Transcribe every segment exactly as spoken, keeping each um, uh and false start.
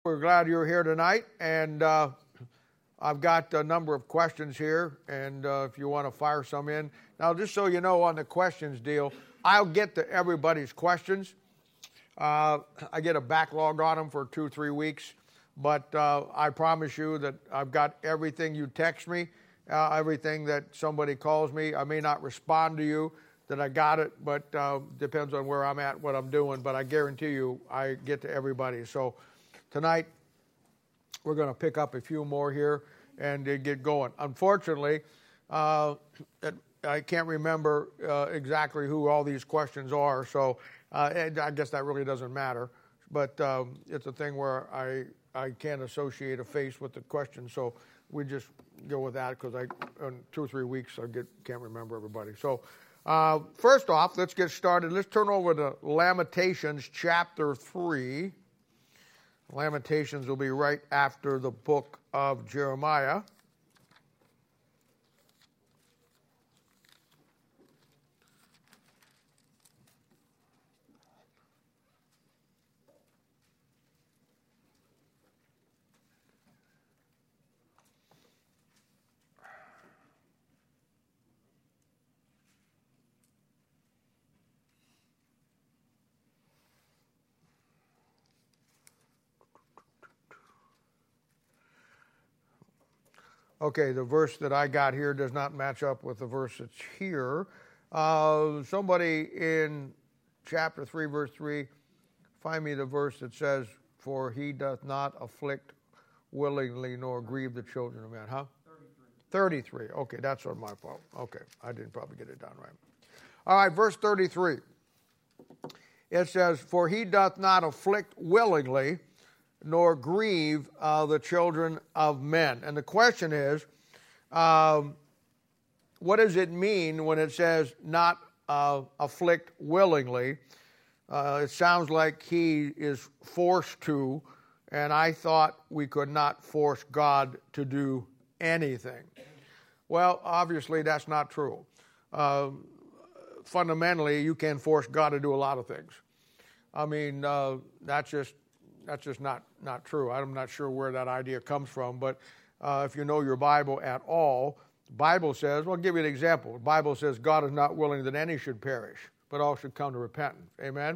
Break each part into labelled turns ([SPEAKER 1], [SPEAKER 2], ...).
[SPEAKER 1] We're glad you're here tonight, and uh, I've got a number of questions here, and uh, if you want to fire some in. Now, just so you know on the questions deal, I'll get to everybody's questions. Uh, I get a backlog on them for two, three weeks, but uh, I promise you that I've got everything you text me, uh, everything that somebody calls me. I may not respond to you that I got it, but uh, depends on where I'm at, what I'm doing, but I guarantee you I get to everybody. So tonight, we're going to pick up a few more here and uh, get going. Unfortunately, uh, I can't remember uh, exactly who all these questions are, so uh, I guess that really doesn't matter. But um, it's a thing where I I can't associate a face with the question, so we just go with that because I in two or three weeks I get can't remember everybody. So uh, first off, let's get started. Let's turn over to Lamentations chapter three. Lamentations will be right after the book of Jeremiah. Okay, the verse that I got here does not match up with the verse that's here. Uh, somebody in chapter three, verse three, find me the verse that says, "For he doth not afflict willingly nor grieve the children of men." Huh? thirty-three. thirty-three. Okay, that's on my fault. Okay, I didn't probably get it down right. All right, verse thirty-three. It says, "For he doth not afflict willingly, nor grieve uh, the children of men." And the question is, um, what does it mean when it says not uh, afflict willingly? Uh, it sounds like he is forced to, and I thought we could not force God to do anything. Well, obviously that's not true. Uh, fundamentally, you can force God to do a lot of things. I mean, uh, that's just That's just not, not true. I'm not sure where that idea comes from, but uh, if you know your Bible at all, the Bible says, well, I'll give you an example. The Bible says God is not willing that any should perish, but all should come to repentance. Amen?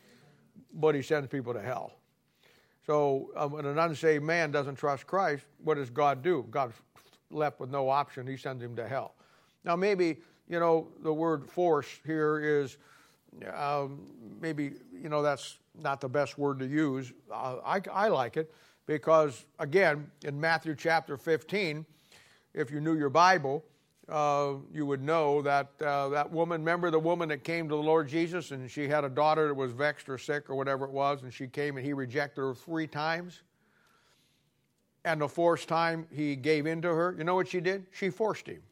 [SPEAKER 1] But he sends people to hell. So um, when an unsaved man doesn't trust Christ, what does God do? God's left with no option. He sends him to hell. Now maybe, you know, the word force here is um, maybe, you know, that's not the best word to use. Uh, I, I like it because, again, in Matthew chapter fifteen, if you knew your Bible, uh, you would know that uh, that woman, remember the woman that came to the Lord Jesus and she had a daughter that was vexed or sick or whatever it was, and she came and he rejected her three times. And the fourth time he gave in to her, you know what she did? She forced him.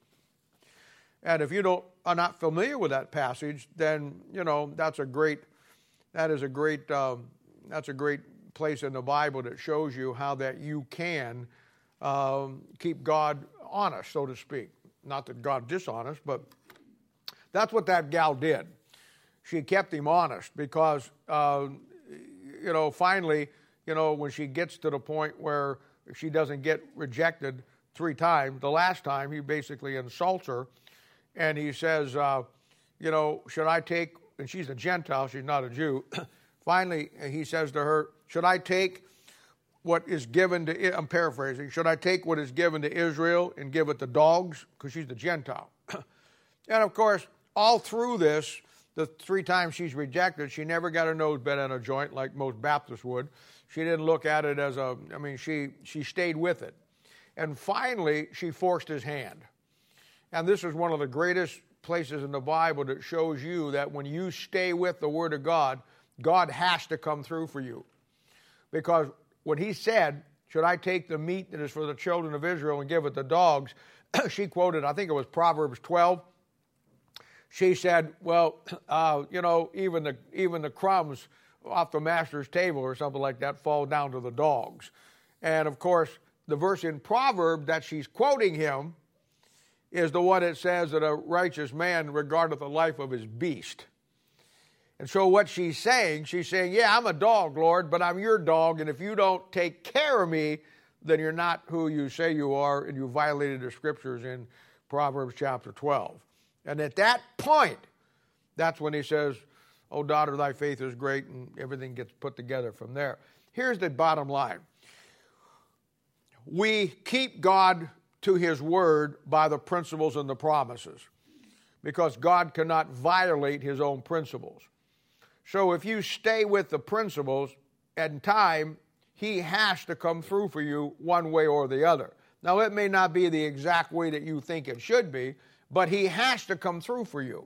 [SPEAKER 1] And if you don't are not familiar with that passage, then, you know, that's a great That is a great. Um, that's a great place in the Bible that shows you how that you can um, keep God honest, so to speak. Not that God dishonest, but that's what that gal did. She kept him honest because, uh, you know, finally, you know, when she gets to the point where she doesn't get rejected three times, the last time he basically insults her, and he says, uh, you know, should I take? And she's a Gentile, she's not a Jew. Finally, he says to her, should I take what is given to, I'm paraphrasing, should I take what is given to Israel and give it to dogs? Because she's a Gentile. And of course, all through this, the three times she's rejected, she never got her nose bent on a joint like most Baptists would. She didn't look at it as a, I mean, she, she stayed with it. And finally, she forced his hand. And this is one of the greatest places in the Bible that shows you that when you stay with the Word of God, God has to come through for you. Because when he said, should I take the meat that is for the children of Israel and give it to dogs, she quoted, I think it was Proverbs twelve. She said, well, uh, you know, even the, even the crumbs off the master's table or something like that fall down to the dogs. And of course, the verse in Proverbs that she's quoting him is the one that says that a righteous man regardeth the life of his beast. And so what she's saying, she's saying, yeah, I'm a dog, Lord, but I'm your dog, and if you don't take care of me, then you're not who you say you are, and you violated the scriptures in Proverbs chapter twelve. And at that point, that's when he says, oh, daughter, thy faith is great, and everything gets put together from there. Here's the bottom line. We keep God to his word by the principles and the promises, because God cannot violate his own principles. So if you stay with the principles, in time, he has to come through for you one way or the other. Now, it may not be the exact way that you think it should be, but he has to come through for you.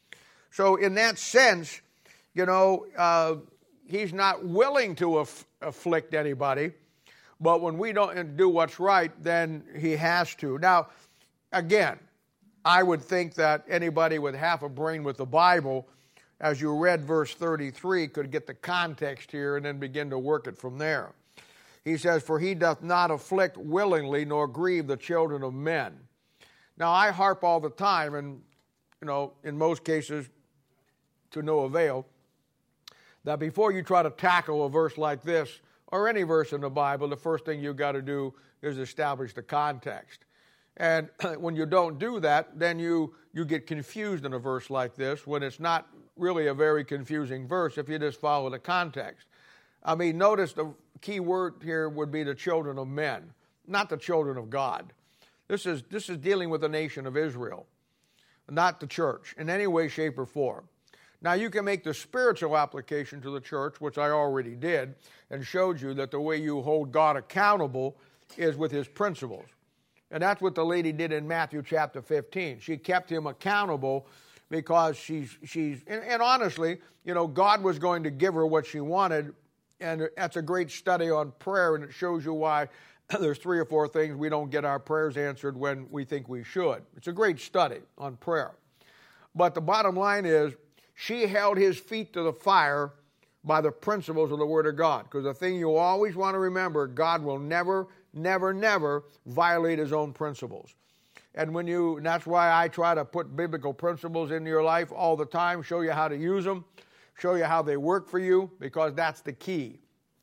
[SPEAKER 1] So in that sense, you know, uh, he's not willing to aff- afflict anybody, but when we don't do what's right, then he has to. Now, again, I would think that anybody with half a brain with the Bible, as you read verse thirty-three, could get the context here and then begin to work it from there. He says, for he doth not afflict willingly, nor grieve the children of men. Now, I harp all the time, and, you know, in most cases, to no avail, that before you try to tackle a verse like this, or any verse in the Bible, the first thing you've got to do is establish the context. And when you don't do that, then you, you get confused in a verse like this, when it's not really a very confusing verse if you just follow the context. I mean, notice the key word here would be the children of men, not the children of God. This is, this is dealing with the nation of Israel, not the church in any way, shape, or form. Now, you can make the spiritual application to the church, which I already did, and showed you that the way you hold God accountable is with his principles. And that's what the lady did in Matthew chapter fifteen. She kept him accountable because she's, she's and, and honestly, you know, God was going to give her what she wanted, and that's a great study on prayer, and it shows you why there's three or four things we don't get our prayers answered when we think we should. It's a great study on prayer. But the bottom line is, she held his feet to the fire by the principles of the Word of God. Because the thing you always want to remember, God will never, never, never violate his own principles. And when you, and that's why I try to put biblical principles into your life all the time, show you how to use them, show you how they work for you, because that's the key.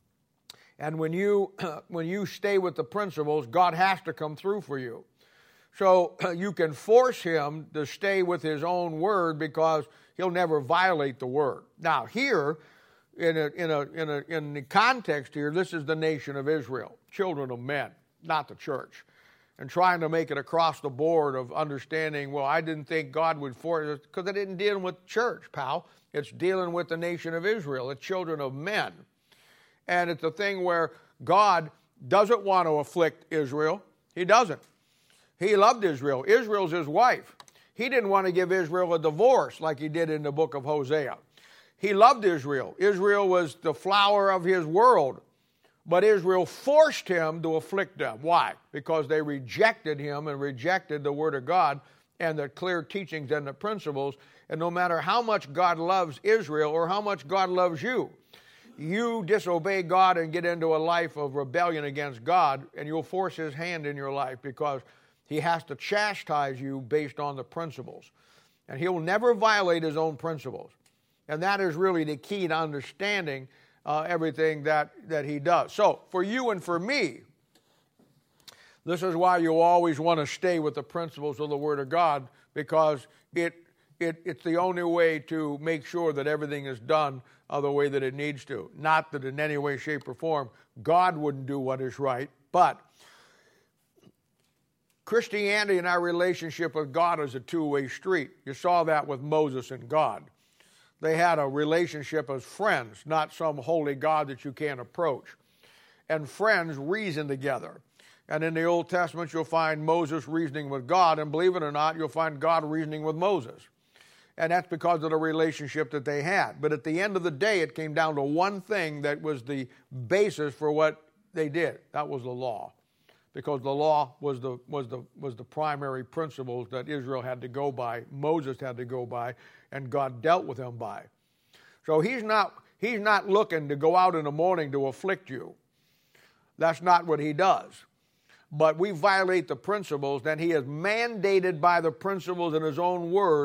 [SPEAKER 1] And when you, when you stay with the principles, God has to come through for you. So you can force him to stay with his own word because he'll never violate the word. Now here, in a, in a, in a, in the context here, this is the nation of Israel, children of men, not the church. And trying to make it across the board of understanding, well, I didn't think God would force it, because it didn't deal with church, pal. It's dealing with the nation of Israel, the children of men. And it's a thing where God doesn't want to afflict Israel. He doesn't. He loved Israel. Israel's his wife. He didn't want to give Israel a divorce like he did in the book of Hosea. He loved Israel. Israel was the flower of his world. But Israel forced him to afflict them. Why? Because they rejected him and rejected the Word of God and the clear teachings and the principles. And no matter how much God loves Israel or how much God loves you, you disobey God and get into a life of rebellion against God, and you'll force his hand in your life because he has to chastise you based on the principles. And he'll never violate his own principles. And that is really the key to understanding uh, everything that, that he does. So, for you and for me, this is why you always want to stay with the principles of the Word of God, because it, it it's the only way to make sure that everything is done uh, the way that it needs to. Not that in any way, shape, or form God wouldn't do what is right, but Christianity and our relationship with God is a two-way street. You saw that with Moses and God. They had a relationship as friends, not some holy God that you can't approach. And friends reason together. And in the Old Testament, you'll find Moses reasoning with God, and believe it or not, you'll find God reasoning with Moses. And that's because of the relationship that they had. But at the end of the day, it came down to one thing that was the basis for what they did. That was the law. Because the law was the, was the, was the primary principles that Israel had to go by, Moses had to go by, and God dealt with him by. So he's not, he's not looking to go out in the morning to afflict you. That's not what he does. But we violate the principles, then he is mandated by the principles in his own word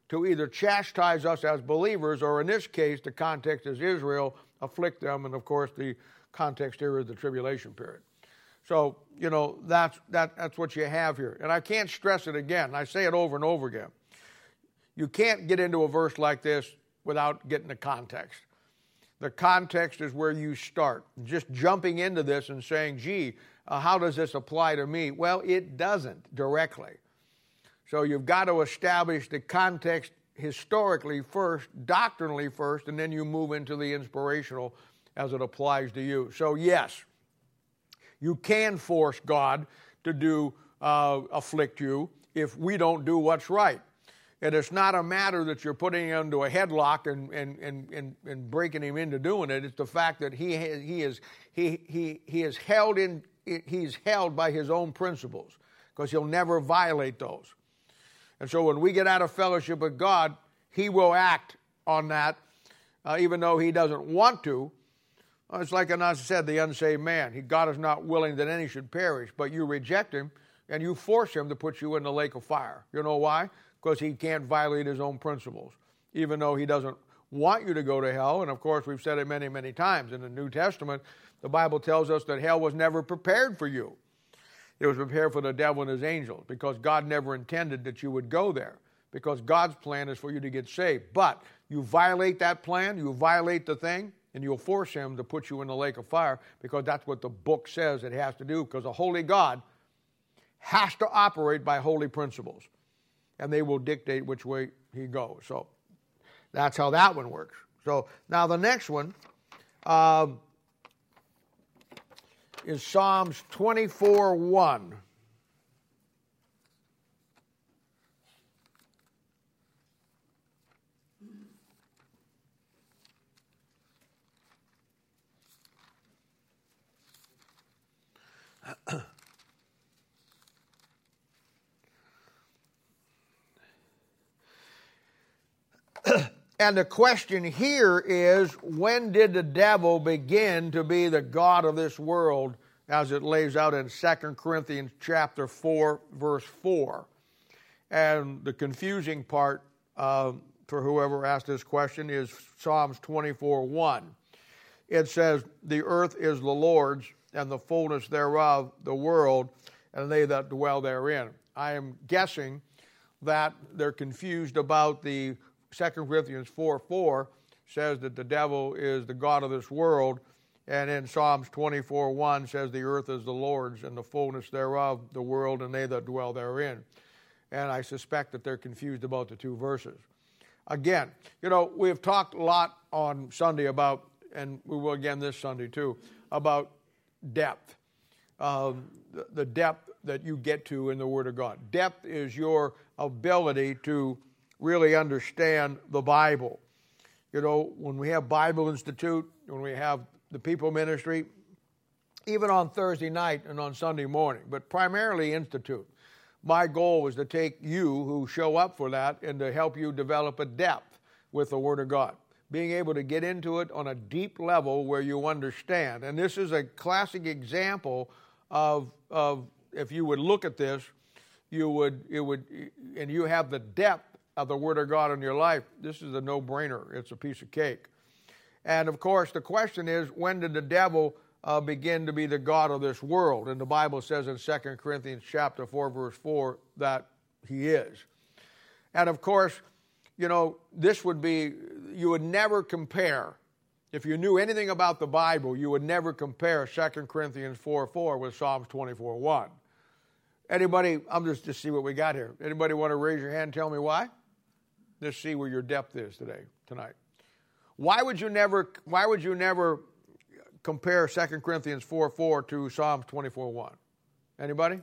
[SPEAKER 1] to either chastise us as believers, or in this case, the context is Israel, afflict them, and of course the context here is the tribulation period. So, you know, that's, that, that's what you have here. And I can't stress it again. I say it over and over again. You can't get into a verse like this without getting the context. The context is where you start. Just jumping into this and saying, gee, uh, how does this apply to me? Well, it doesn't directly. So you've got to establish the context historically first, doctrinally first, and then you move into the inspirational as it applies to you. So yes, you can force God to do uh, afflict you if we don't do what's right. And it's not a matter that you're putting him into a headlock and, and, and, and, and breaking him into doing it. It's the fact that he has, he is he he he is held in he's held by his own principles, because he'll never violate those. And so when we get out of fellowship with God, he will act on that, uh, even though he doesn't want to. Uh, it's like, as I said, the unsaved man. He, God is not willing that any should perish, but you reject him and you force him to put you in the lake of fire. You know why? Because he can't violate his own principles, even though he doesn't want you to go to hell. And of course, we've said it many, many times. In the New Testament, the Bible tells us that hell was never prepared for you. It was prepared for the devil and his angels, because God never intended that you would go there, because God's plan is for you to get saved. But you violate that plan, you violate the thing, and you'll force him to put you in the lake of fire, because that's what the book says it has to do, because a holy God has to operate by holy principles, and they will dictate which way he goes. So that's how that one works. So now the next one um, is Psalms twenty-four one. And the question here is, when did the devil begin to be the god of this world, as it lays out in Second Corinthians chapter four, verse four? And the confusing part uh, for whoever asked this question is Psalms twenty-four one. It says, the earth is the Lord's, and the fullness thereof, the world, and they that dwell therein. I am guessing that they're confused about the Second Corinthians four four says that the devil is the god of this world, and in Psalms twenty-four one says the earth is the Lord's, and the fullness thereof, the world, and they that dwell therein. And I suspect that they're confused about the two verses. Again, you know, we have talked a lot on Sunday about, and we will again this Sunday too, about depth. Um, the, the depth that you get to in the Word of God. Depth is your ability to really understand the Bible. You know, when we have Bible Institute, when we have the People Ministry, even on Thursday night and on Sunday morning, but primarily Institute, my goal was to take you who show up for that and to help you develop a depth with the Word of God, being able to get into it on a deep level where you understand. And this is a classic example of, of if you would look at this, you would, it would, and you have the depth of the Word of God in your life, this is a no-brainer. It's a piece of cake. And of course, the question is, when did the devil uh, begin to be the god of this world? And the Bible says in Second Corinthians chapter four, verse four, that he is. And of course, you know, this would be, you would never compare, if you knew anything about the Bible, you would never compare Second Corinthians four four with Psalms twenty-four one. Anybody, I'm just to see what we got here. Anybody want to raise your hand and tell me why? Let's see where your depth is today, tonight. Why would you never, why would you never compare Second Corinthians four four to Psalms twenty-four one? Anybody?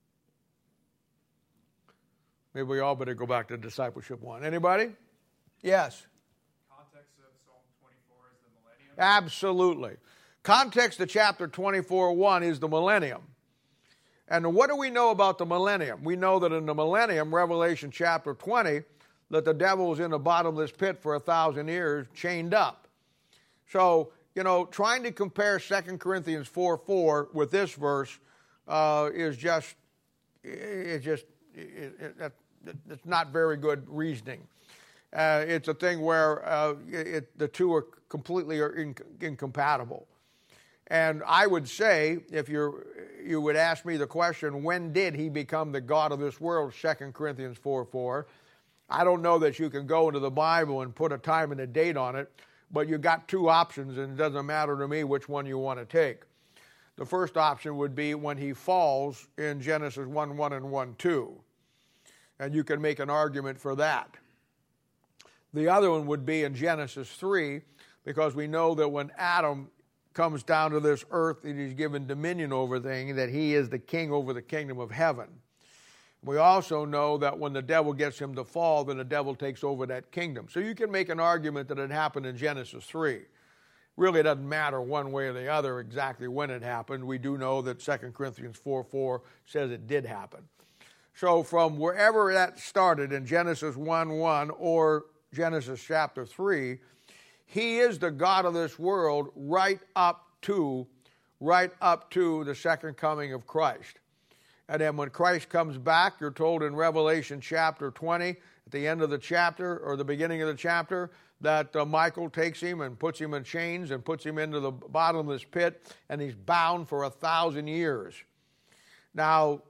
[SPEAKER 1] Maybe we all better go back to discipleship one. Anybody? Yes.
[SPEAKER 2] Context of Psalm twenty-four is the millennium?
[SPEAKER 1] Absolutely. Context of chapter twenty-four one is the millennium. And what do we know about the millennium? We know that in the millennium, Revelation chapter twenty, that the devil was in a bottomless pit for a thousand years, chained up. So, you know, trying to compare Second Corinthians four four with this verse uh, is just, it just, it, it, it, it's not very good reasoning. Uh, it's a thing where uh, it, the two are completely are in, incompatible. And I would say, if you're, you would ask me the question, when did he become the God of this world, Second Corinthians four four, I don't know that you can go into the Bible and put a time and a date on it, but you got two options, and it doesn't matter to me which one you want to take. The first option would be when he falls in Genesis one one and one two, and you can make an argument for that. The other one would be in Genesis three, because we know that when Adam comes down to this earth and he's given dominion over things, that he is the king over the kingdom of heaven. We also know that when the devil gets him to fall, then the devil takes over that kingdom. So you can make an argument that it happened in Genesis three. Really, it doesn't matter one way or the other exactly when it happened. We do know that Second Corinthians four four says it did happen. So from wherever that started in Genesis one one or Genesis chapter three, he is the God of this world right up to, right up to the second coming of Christ. And then when Christ comes back, you're told in Revelation chapter twenty, at the end of the chapter or the beginning of the chapter, that uh, Michael takes him and puts him in chains and puts him into the bottomless pit, and he's bound for a thousand years. Now,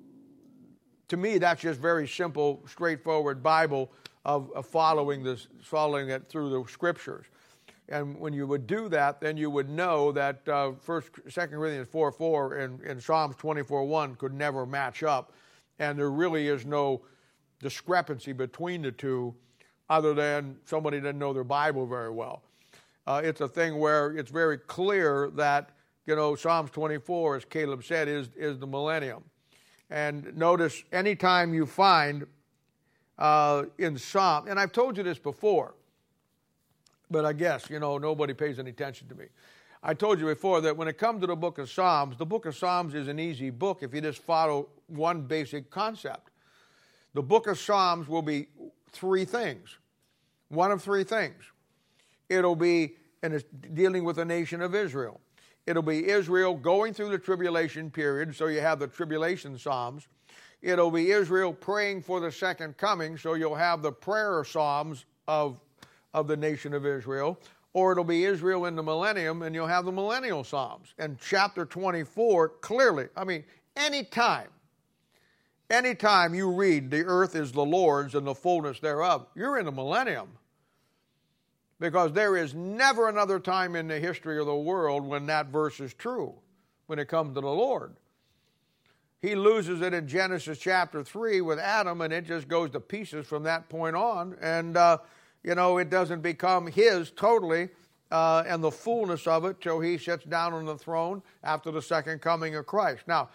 [SPEAKER 1] to me, that's just very simple, straightforward Bible of, of following this, following it through the Scriptures. And when you would do that, then you would know that uh, First, Second Corinthians four four and, and Psalms twenty-four one could never match up, and there really is no discrepancy between the two, other than somebody didn't know their Bible very well. Uh, it's a thing where it's very clear that, you know, Psalms twenty-four, as Caleb said, is is the millennium. And notice anytime you find uh, in Psalm, and I've told you this before, but I guess, you know, nobody pays any attention to me. I told you before that when it comes to the book of Psalms, the book of Psalms is an easy book if you just follow one basic concept. The book of Psalms will be three things. One of three things. It'll be, and it's dealing with the nation of Israel. It'll be Israel going through the tribulation period, so you have the tribulation Psalms. It'll be Israel praying for the second coming, so you'll have the prayer Psalms of of the nation of Israel, or it'll be Israel in the millennium, and you'll have the millennial Psalms. And chapter twenty-four, clearly, I mean, anytime, anytime you read the earth is the Lord's and the fullness thereof, you're in the millennium. Because there is never another time in the history of the world when that verse is true, when it comes to the Lord. He loses it in Genesis chapter three with Adam, and it just goes to pieces from that point on, and uh, you know, it doesn't become his totally uh, and the fullness of it till he sits down on the throne after the second coming of Christ. Now,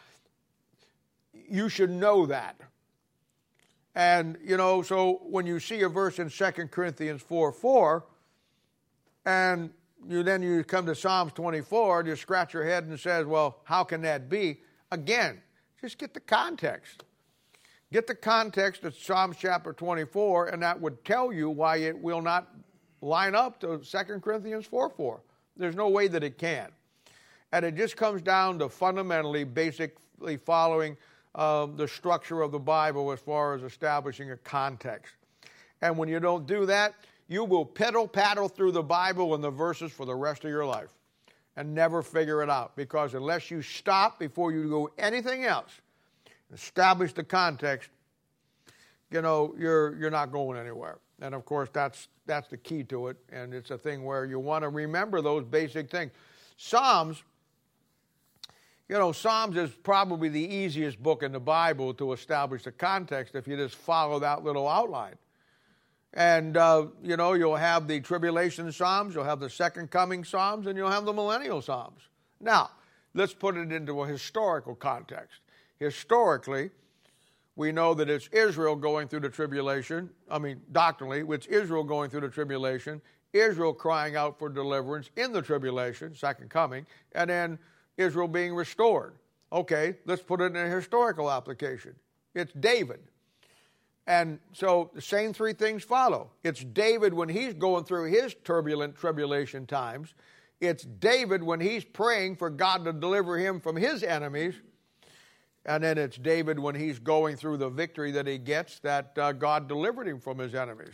[SPEAKER 1] you should know that. And, you know, so when you see a verse in Second Corinthians four four, and you then you come to Psalms twenty-four, and you scratch your head and says, well, how can that be? Again, just get the context. Get the context of Psalms chapter twenty-four, and that would tell you why it will not line up to Second Corinthians four four. There's no way that it can. And it just comes down to fundamentally, basically following um, the structure of the Bible as far as establishing a context. And when you don't do that, you will piddle-paddle through the Bible and the verses for the rest of your life and never figure it out. Because unless you stop before you do anything else, establish the context, you know, you're you're not going anywhere. And of course, that's that's the key to it. And it's a thing where you want to remember those basic things. Psalms, you know, Psalms is probably the easiest book in the Bible to establish the context if you just follow that little outline. And, uh, you know, you'll have the tribulation Psalms, you'll have the second coming Psalms, and you'll have the millennial Psalms. Now, let's put it into a historical context. Historically, we know that it's Israel going through the tribulation. I mean, doctrinally, it's Israel going through the tribulation, Israel crying out for deliverance in the tribulation, second coming, and then Israel being restored. Okay, let's put it in a historical application. It's David. And so the same three things follow. It's David when he's going through his turbulent tribulation times. It's David when he's praying for God to deliver him from his enemies. And then it's David when he's going through the victory that he gets, that uh, God delivered him from his enemies.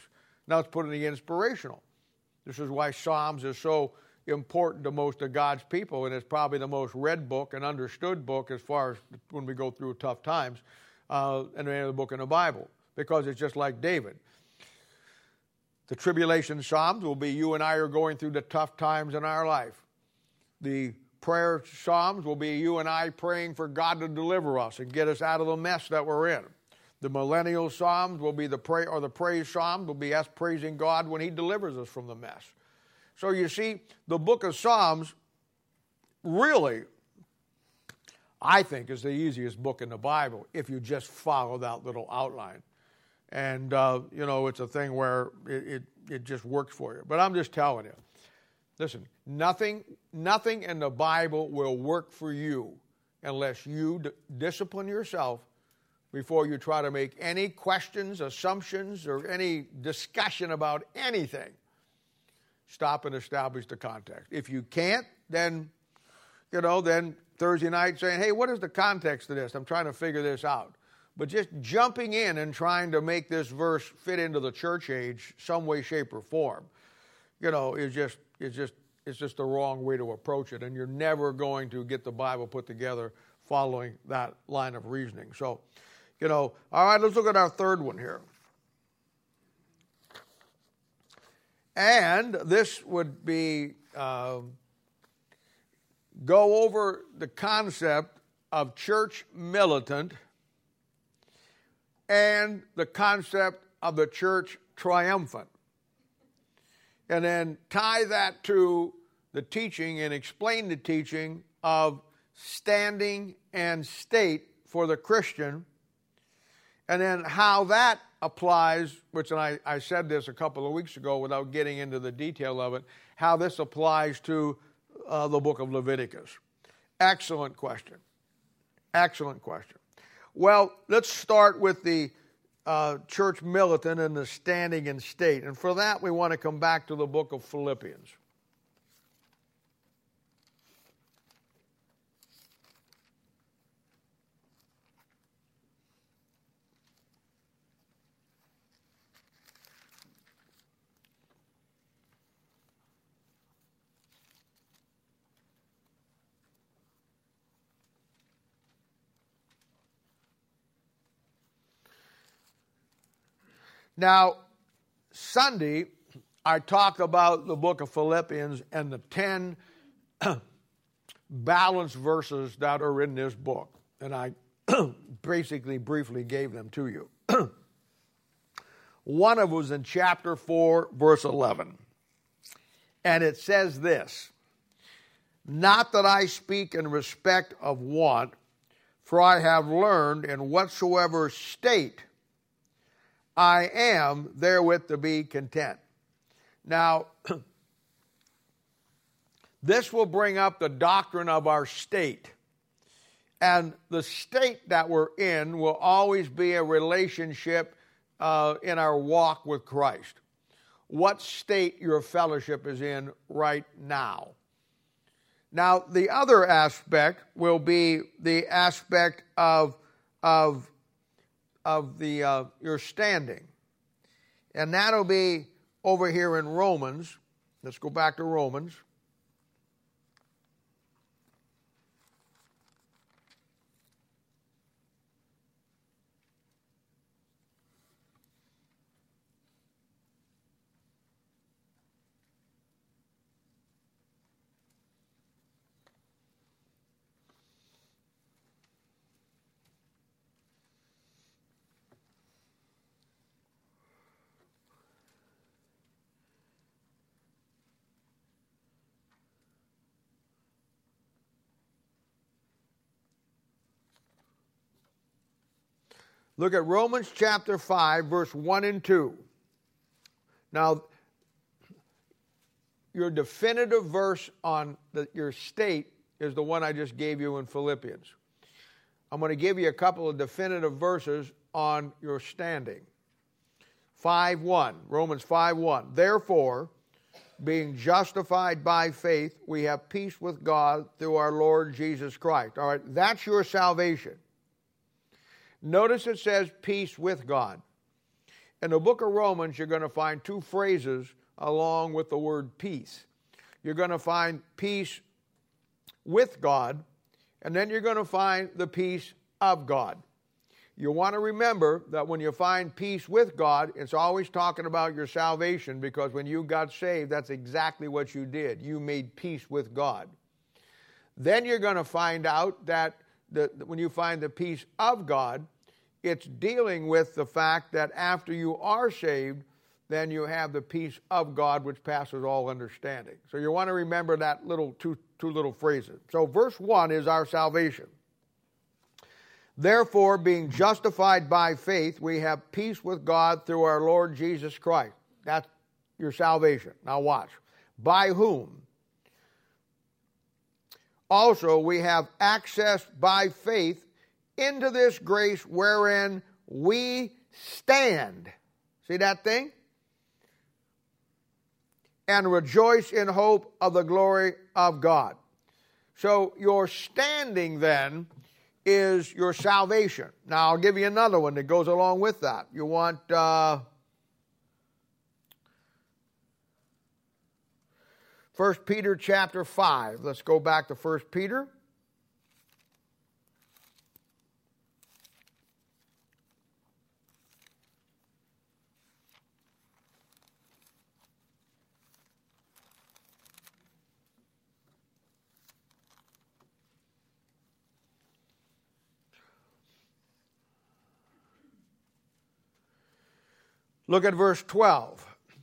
[SPEAKER 1] Now let's put in the inspirational. This is why Psalms is so important to most of God's people, and it's probably the most read book and understood book as far as when we go through tough times, uh, and any other book in the Bible, because it's just like David. The tribulation Psalms will be you and I are going through the tough times in our life. The prayer Psalms will be you and I praying for God to deliver us and get us out of the mess that we're in. The millennial Psalms will be the pray or the praise Psalms will be us praising God when He delivers us from the mess. So you see, the book of Psalms really, I think, is the easiest book in the Bible if you just follow that little outline. And, uh, you know, it's a thing where it, it, it just works for you. But I'm just telling you, listen, nothing, nothing in the Bible will work for you unless you d- discipline yourself before you try to make any questions, assumptions, or any discussion about anything. Stop and establish the context. If you can't, then, you know, then Thursday night saying, hey, what is the context of this? I'm trying to figure this out. But just jumping in and trying to make this verse fit into the church age some way, shape, or form, you know, is just, is just, it's just the wrong way to approach it. And you're never going to get the Bible put together following that line of reasoning. So, you know, all right, let's look at our third one here. And this would be, uh, go over the concept of church militant and the concept of the church triumphant. And then tie that to the teaching and explain the teaching of standing and state for the Christian, and then how that applies, which I, I said this a couple of weeks ago without getting into the detail of it, how this applies to uh, the book of Leviticus. Excellent question. Excellent question. Well, let's start with the uh, church militant and the standing and state. And for that, we want to come back to the book of Philippians. Now, Sunday, I talked about the book of Philippians and the ten balanced verses that are in this book. And I basically briefly gave them to you. One of them was in chapter four, verse eleven. And it says this, not that I speak in respect of want, for I have learned in whatsoever state I am therewith to be content. Now, this will bring up the doctrine of our state. And the state that we're in will always be a relationship uh, in our walk with Christ. What state your fellowship is in right now. Now, the other aspect will be the aspect of, of of the uh, your standing. And that'll be over here in Romans. Let's go back to Romans. Look at Romans chapter five, verse one and two. Now, your definitive verse on the, your state is the one I just gave you in Philippians. I'm going to give you a couple of definitive verses on your standing. five one, Romans five one. Therefore, being justified by faith, we have peace with God through our Lord Jesus Christ. All right, that's your salvation. Notice it says peace with God. In the book of Romans, you're going to find two phrases along with the word peace. You're going to find peace with God, and then you're going to find the peace of God. You want to remember that when you find peace with God, it's always talking about your salvation, because when you got saved, that's exactly what you did. You made peace with God. Then you're going to find out that the, when you find the peace of God, it's dealing with the fact that after you are saved, then you have the peace of God which passes all understanding. So you want to remember that little two, two little phrases. So verse one is our salvation. Therefore, being justified by faith, we have peace with God through our Lord Jesus Christ. That's your salvation. Now watch. By whom? Also, we have access by faith into this grace wherein we stand. See that thing? And rejoice in hope of the glory of God. So your standing then is your salvation. Now I'll give you another one that goes along with that. You want uh, First Peter chapter five. Let's go back to First Peter. Look at verse twelve.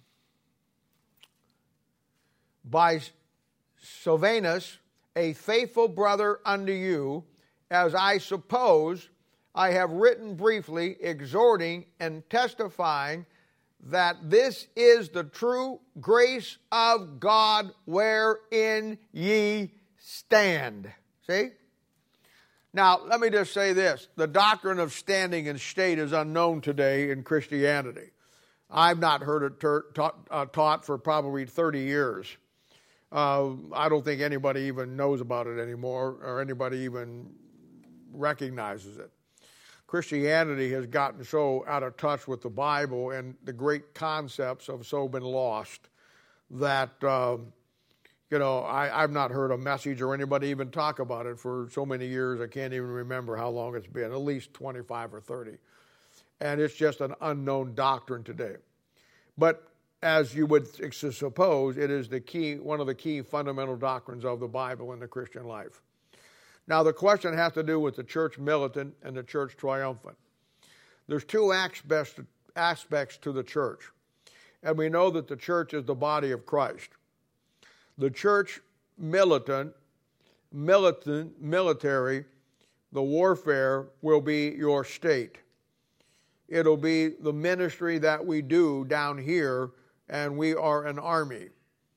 [SPEAKER 1] By Silvanus, a faithful brother unto you, as I suppose I have written briefly, exhorting and testifying that this is the true grace of God wherein ye stand. See? Now, let me just say this. The doctrine of standing and state is unknown today in Christianity. I've not heard it ter- taught, uh, taught for probably thirty years. Uh, I don't think anybody even knows about it anymore, or anybody even recognizes it. Christianity has gotten so out of touch with the Bible, and the great concepts have so been lost that, uh, you know, I, I've not heard a message or anybody even talk about it for so many years. I can't even remember how long it's been, at least twenty-five or thirty. And it's just an unknown doctrine today. But as you would suppose, it is the key, one of the key fundamental doctrines of the Bible in the Christian life. Now, the question has to do with the church militant and the church triumphant. There's two aspects, aspects to the church. And we know that the church is the body of Christ. The church militant, militant, military, the warfare will be your state. It'll be the ministry that we do down here, and we are an army.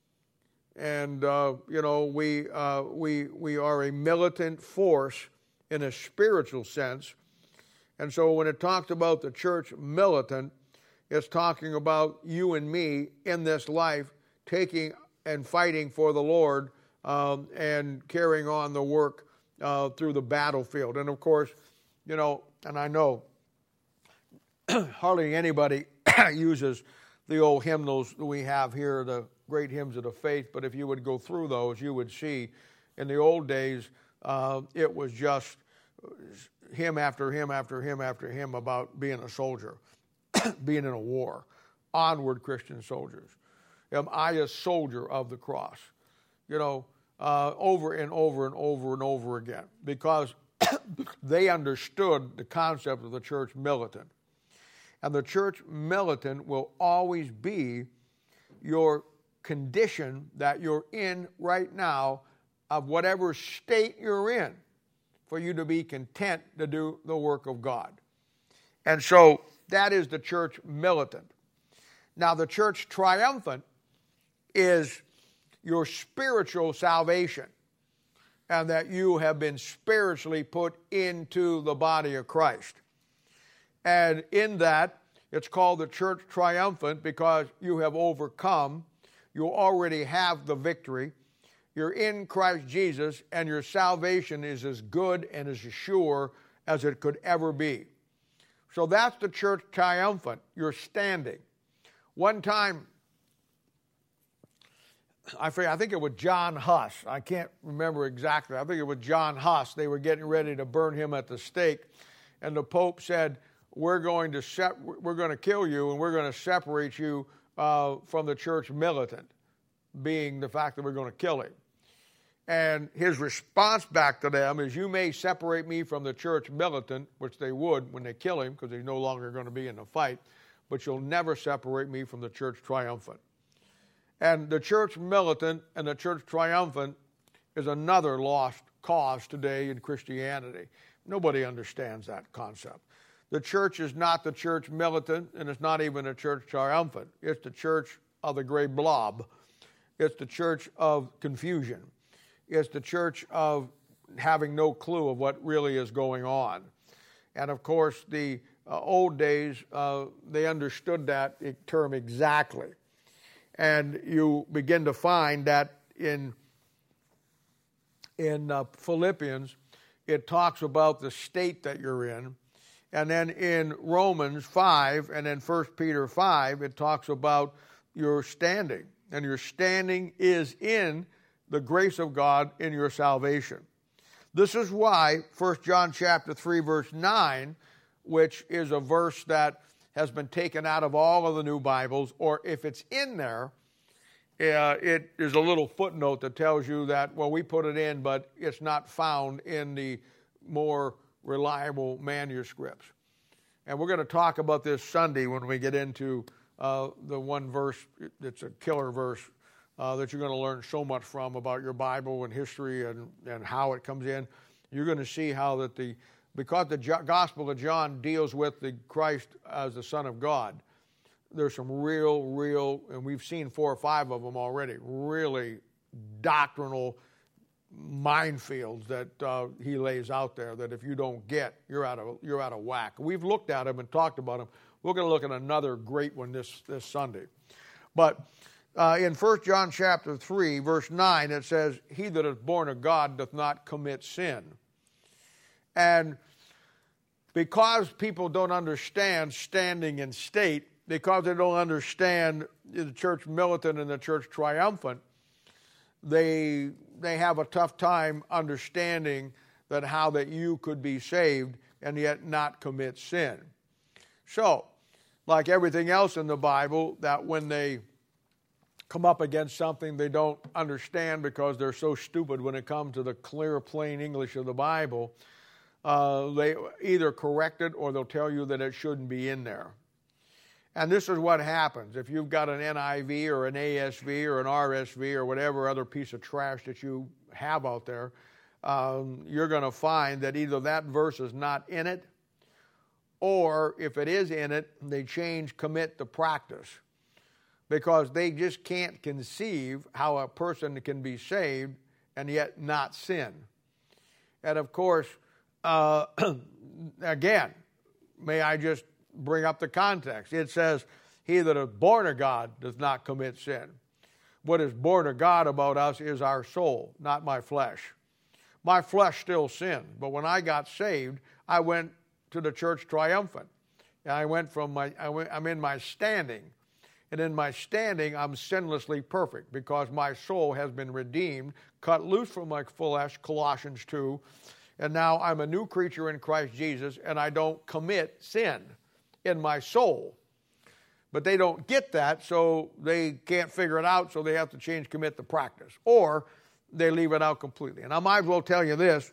[SPEAKER 1] And, uh, you know, we, uh, we, we are a militant force in a spiritual sense. And so when it talks about the church militant, it's talking about you and me in this life taking and fighting for the Lord um, and carrying on the work uh, through the battlefield. And, of course, you know, and I know hardly anybody uses the old hymnals that we have here, the great hymns of the faith, but if you would go through those, you would see in the old days, uh, it was just hymn after hymn after hymn after hymn about being a soldier, being in a war. Onward, Christian soldiers. Am I a soldier of the cross? You know, uh, over and over and over and over again, because they understood the concept of the church militant. And the church militant will always be your condition that you're in right now, of whatever state you're in, for you to be content to do the work of God. And so that is the church militant. Now the church triumphant is your spiritual salvation, and that you have been spiritually put into the body of Christ. And in that, it's called the church triumphant because you have overcome. You already have the victory. You're in Christ Jesus, and your salvation is as good and as sure as it could ever be. So that's the church triumphant. You're standing. One time, I forget, I think it was John Huss. I can't remember exactly. I think it was John Huss. They were getting ready to burn him at the stake, and the Pope said, "We're going to sep- we're going to kill you, and we're going to separate you uh, from the church militant," being the fact that we're going to kill him. And his response back to them is, "You may separate me from the church militant," which they would when they kill him because he's no longer going to be in the fight, "but you'll never separate me from the church triumphant." And the church militant and the church triumphant is another lost cause today in Christianity. Nobody understands that concept. The church is not the church militant, and it's not even a church triumphant. It's the church of the gray blob. It's the church of confusion. It's the church of having no clue of what really is going on. And of course, the uh, old days, uh, they understood that term exactly. And you begin to find that in, in uh, Philippians, it talks about the state that you're in. And then in Romans five and then First Peter five, it talks about your standing. And your standing is in the grace of God in your salvation. This is why First John chapter three, verse nine, which is a verse that has been taken out of all of the new Bibles, or if it's in there, uh, it is a little footnote that tells you that, well, we put it in, but it's not found in the more reliable manuscripts. And we're going to talk about this Sunday when we get into uh, the one verse, it's a killer verse, uh, that you're going to learn so much from about your Bible and history and, and how it comes in. You're going to see how that the, because the Gospel of John deals with the Christ as the Son of God, there's some real, real, and we've seen four or five of them already, really doctrinal minefields that uh, he lays out there that if you don't get, you're out of you're out of whack. We've looked at them and talked about them. We're going to look at another great one this, this Sunday. But uh, in First John chapter three, verse nine, it says, "He that is born of God doth not commit sin." And because people don't understand standing in state, because they don't understand the church militant and the church triumphant, they they have a tough time understanding that how that you could be saved and yet not commit sin. So, like everything else in the Bible, that when they come up against something they don't understand because they're so stupid when it comes to the clear, plain English of the Bible, uh, they either correct it or they'll tell you that it shouldn't be in there. And this is what happens. If you've got an N I V or an A S V or an R S V or whatever other piece of trash that you have out there, um, you're going to find that either that verse is not in it, or if it is in it, they change commit to practice. Because they just can't conceive how a person can be saved and yet not sin. And of course, uh, again, may I just bring up the context. It says, "He that is born of God does not commit sin." What is born of God about us is our soul, not my flesh. My flesh still sinned, but when I got saved, I went to the church triumphant. And I went from my, I went, I'm in my standing. And in my standing, I'm sinlessly perfect because my soul has been redeemed, cut loose from my flesh, Colossians two, and now I'm a new creature in Christ Jesus, and I don't commit sin in my soul. But they don't get that, so they can't figure it out, so they have to change commit to practice. Or they leave it out completely. And I might as well tell you this,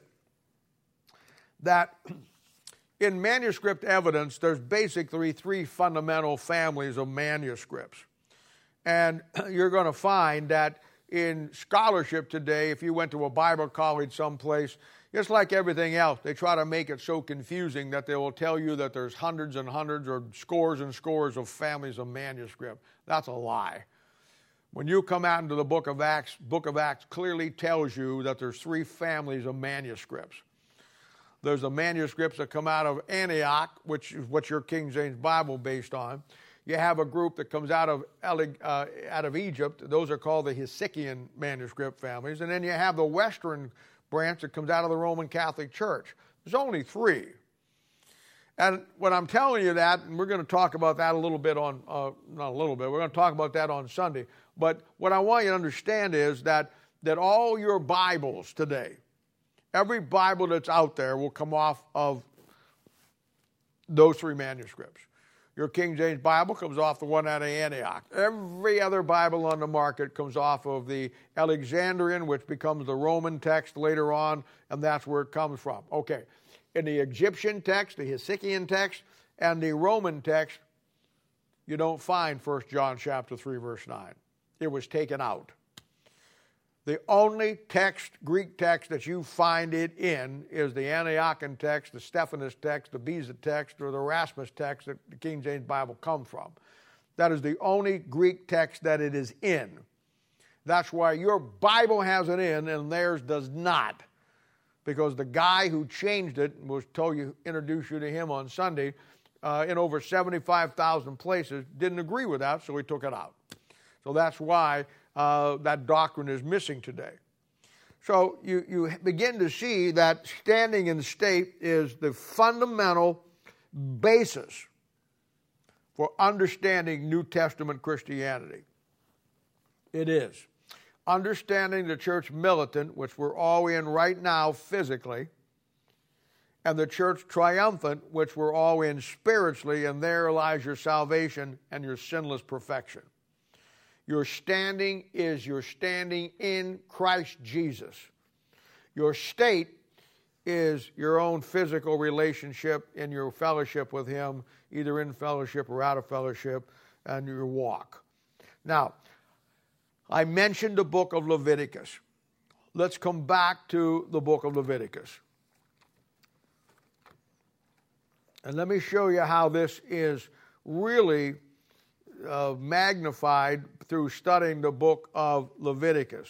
[SPEAKER 1] that in manuscript evidence, there's basically three fundamental families of manuscripts. And you're going to find that in scholarship today, if you went to a Bible college someplace, just like everything else, they try to make it so confusing that they will tell you that there's hundreds and hundreds or scores and scores of families of manuscript. That's a lie. When you come out into the book of Acts, book of Acts clearly tells you that there's three families of manuscripts. There's the manuscripts that come out of Antioch, which is what your King James Bible is based on. You have a group that comes out of uh, out of Egypt. Those are called the Hesychian manuscript families. And then you have the Western branch that comes out of the Roman Catholic Church. There's only three. And when I'm telling you that, and we're going to talk about that a little bit on, uh, not a little bit, we're going to talk about that on Sunday. But what I want you to understand is that, that all your Bibles today, every Bible that's out there will come off of those three manuscripts. Your King James Bible comes off the one out of Antioch. Every other Bible on the market comes off of the Alexandrian, which becomes the Roman text later on, and that's where it comes from. Okay, in the Egyptian text, the Hesychian text, and the Roman text, you don't find First John chapter three, verse nine. It was taken out. The only text, Greek text, that you find it in is the Antiochian text, the Stephanus text, the Beza text, or the Erasmus text that the King James Bible comes from. That is the only Greek text that it is in. That's why your Bible has it in and theirs does not. Because the guy who changed it, was told you, introduce you to him on Sunday, uh, in over seventy-five thousand places, didn't agree with that, so he took it out. So that's why Uh, that doctrine is missing today. So you, you begin to see that standing in state is the fundamental basis for understanding New Testament Christianity. It is. Understanding the church militant, which we're all in right now physically, and the church triumphant, which we're all in spiritually, and there lies your salvation and your sinless perfection. Your standing is your standing in Christ Jesus. Your state is your own physical relationship in your fellowship with Him, either in fellowship or out of fellowship, and your walk. Now, I mentioned the book of Leviticus. Let's come back to the book of Leviticus. And let me show you how this is really uh, magnified through studying the book of Leviticus.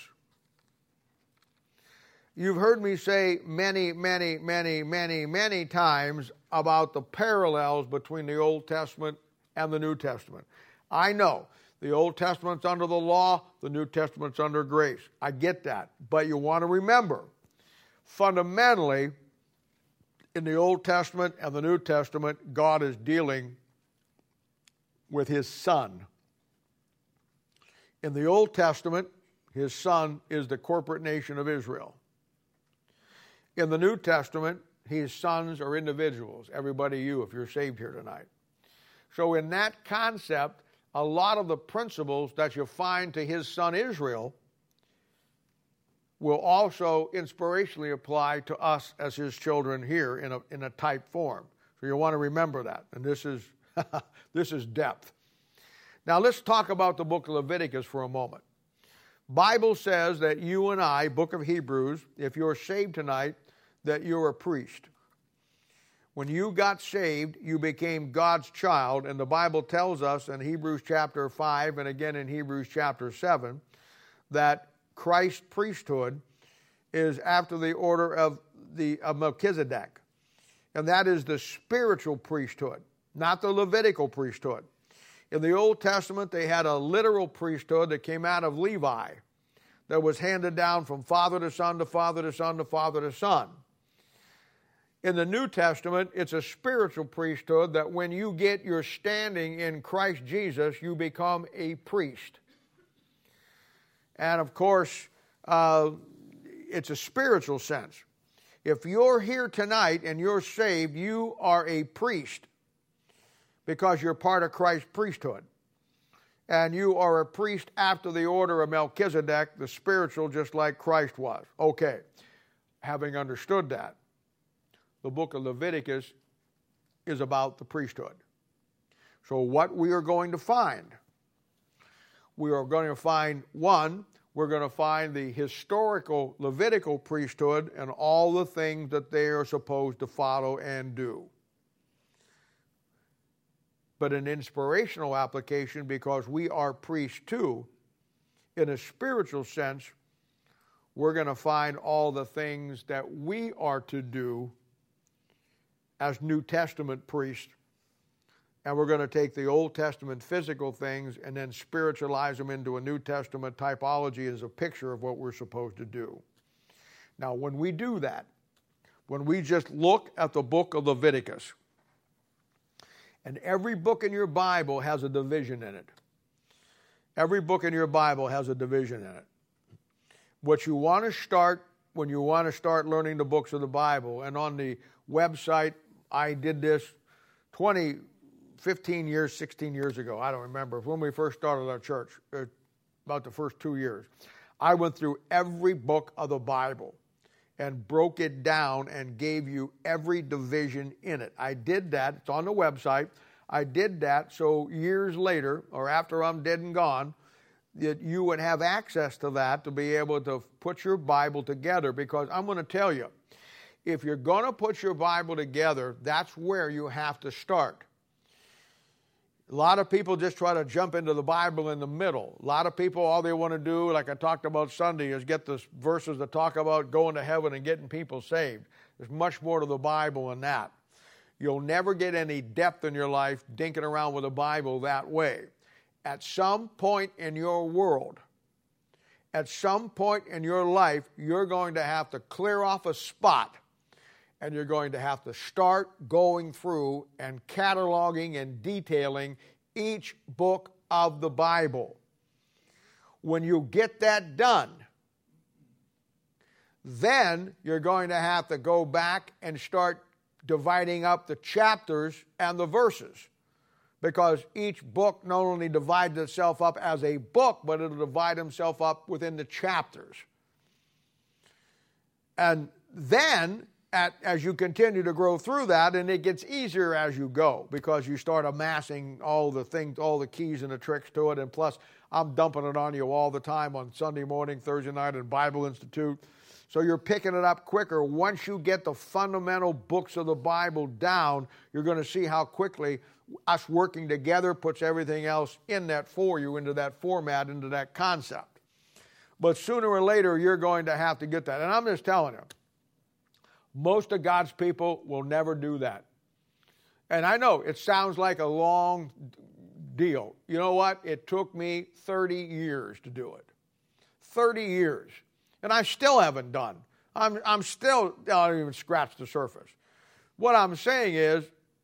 [SPEAKER 1] You've heard me say many, many, many, many, many times about the parallels between the Old Testament and the New Testament. I know the Old Testament's under the law, the New Testament's under grace. I get that. But you want to remember, fundamentally, in the Old Testament and the New Testament, God is dealing with His Son. In the Old Testament, His Son is the corporate nation of Israel. In the New Testament, His sons are individuals, everybody you, if you're saved here tonight. So in that concept, a lot of the principles that you find to His Son Israel will also inspirationally apply to us as His children here in a, in a type form. So you want to remember that. And this is, this is depth. Now let's talk about the book of Leviticus for a moment. Bible says that you and I, book of Hebrews, if you're saved tonight, that you're a priest. When you got saved, you became God's child, and the Bible tells us in Hebrews chapter five and again in Hebrews chapter seven that Christ's priesthood is after the order of, the, of Melchizedek. And that is the spiritual priesthood, not the Levitical priesthood. In the Old Testament, they had a literal priesthood that came out of Levi that was handed down from father to son to father to son to father to son. In the New Testament, it's a spiritual priesthood that when you get your standing in Christ Jesus, you become a priest. And of course, uh, it's a spiritual sense. If you're here tonight and you're saved, you are a priest because you're part of Christ's priesthood. And you are a priest after the order of Melchizedek, the spiritual, just like Christ was. Okay, having understood that, the book of Leviticus is about the priesthood. So what we are going to find, we are going to find, one, we're going to find the historical Levitical priesthood and all the things that they are supposed to follow and do. But an inspirational application, because we are priests too, in a spiritual sense, we're going to find all the things that we are to do as New Testament priests. And we're going to take the Old Testament physical things and then spiritualize them into a New Testament typology as a picture of what we're supposed to do. Now, when we do that, when we just look at the book of Leviticus, And every book in your Bible has a division in it. Every book in your Bible has a division in it. What you want to start when you want to start learning the books of the Bible, and on the website, I did this twenty, fifteen years, sixteen years ago. I don't remember. When we first started our church, about the first two years. I went through every book of the Bible and broke it down and gave you every division in it. I did that. It's on the website. I did that so years later, or after I'm dead and gone, that you would have access to that to be able to put your Bible together. Because I'm going to tell you, if you're going to put your Bible together, that's where you have to start. A lot of people just try to jump into the Bible in the middle. A lot of people, all they want to do, like I talked about Sunday, is get the verses that talk about going to heaven and getting people saved. There's much more to the Bible than that. You'll never get any depth in your life dinking around with the Bible that way. At some point in your world, at some point in your life, you're going to have to clear off a spot, and you're going to have to start going through and cataloging and detailing each book of the Bible. When you get that done, then you're going to have to go back and start dividing up the chapters and the verses. Because each book not only divides itself up as a book, but it'll divide itself up within the chapters. And then, at, as you continue to grow through that, and it gets easier as you go, because you start amassing all the things, all the keys and the tricks to it. And plus, I'm dumping it on you all the time on Sunday morning, Thursday night, and Bible Institute. So you're picking it up quicker. Once you get the fundamental books of the Bible down, you're going to see how quickly us working together puts everything else in that for you, into that format, into that concept. But sooner or later, you're going to have to get that. And I'm just telling you, most of God's people will never do that. And I know it sounds like a long deal. You know what? It took me thirty years to do it. thirty years. And I still haven't done. I'm, I'm still, I don't even scratch the surface. What I'm saying is,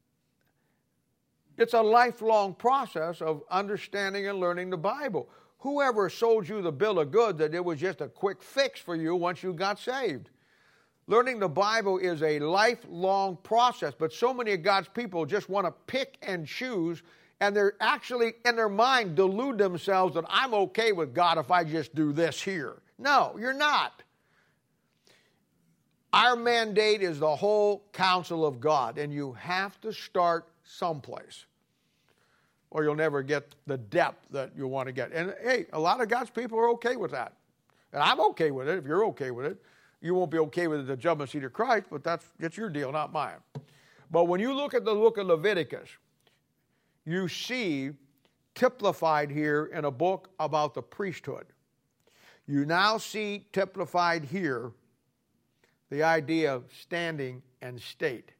[SPEAKER 1] it's a lifelong process of understanding and learning the Bible. Whoever sold you the bill of goods that it was just a quick fix for you once you got saved? Learning the Bible is a lifelong process, but so many of God's people just want to pick and choose, and they're actually, in their mind, delude themselves that I'm okay with God if I just do this here. No, you're not. Our mandate is the whole counsel of God, and you have to start someplace, or you'll never get the depth that you want to get. And hey, a lot of God's people are okay with that. And I'm okay with it if you're okay with it. You won't be okay with it to judgment seat of Christ, but that's, that's your deal, not mine. But when you look at the book of Leviticus, you see typified here in a book about the priesthood. You now see typified here the idea of standing and state.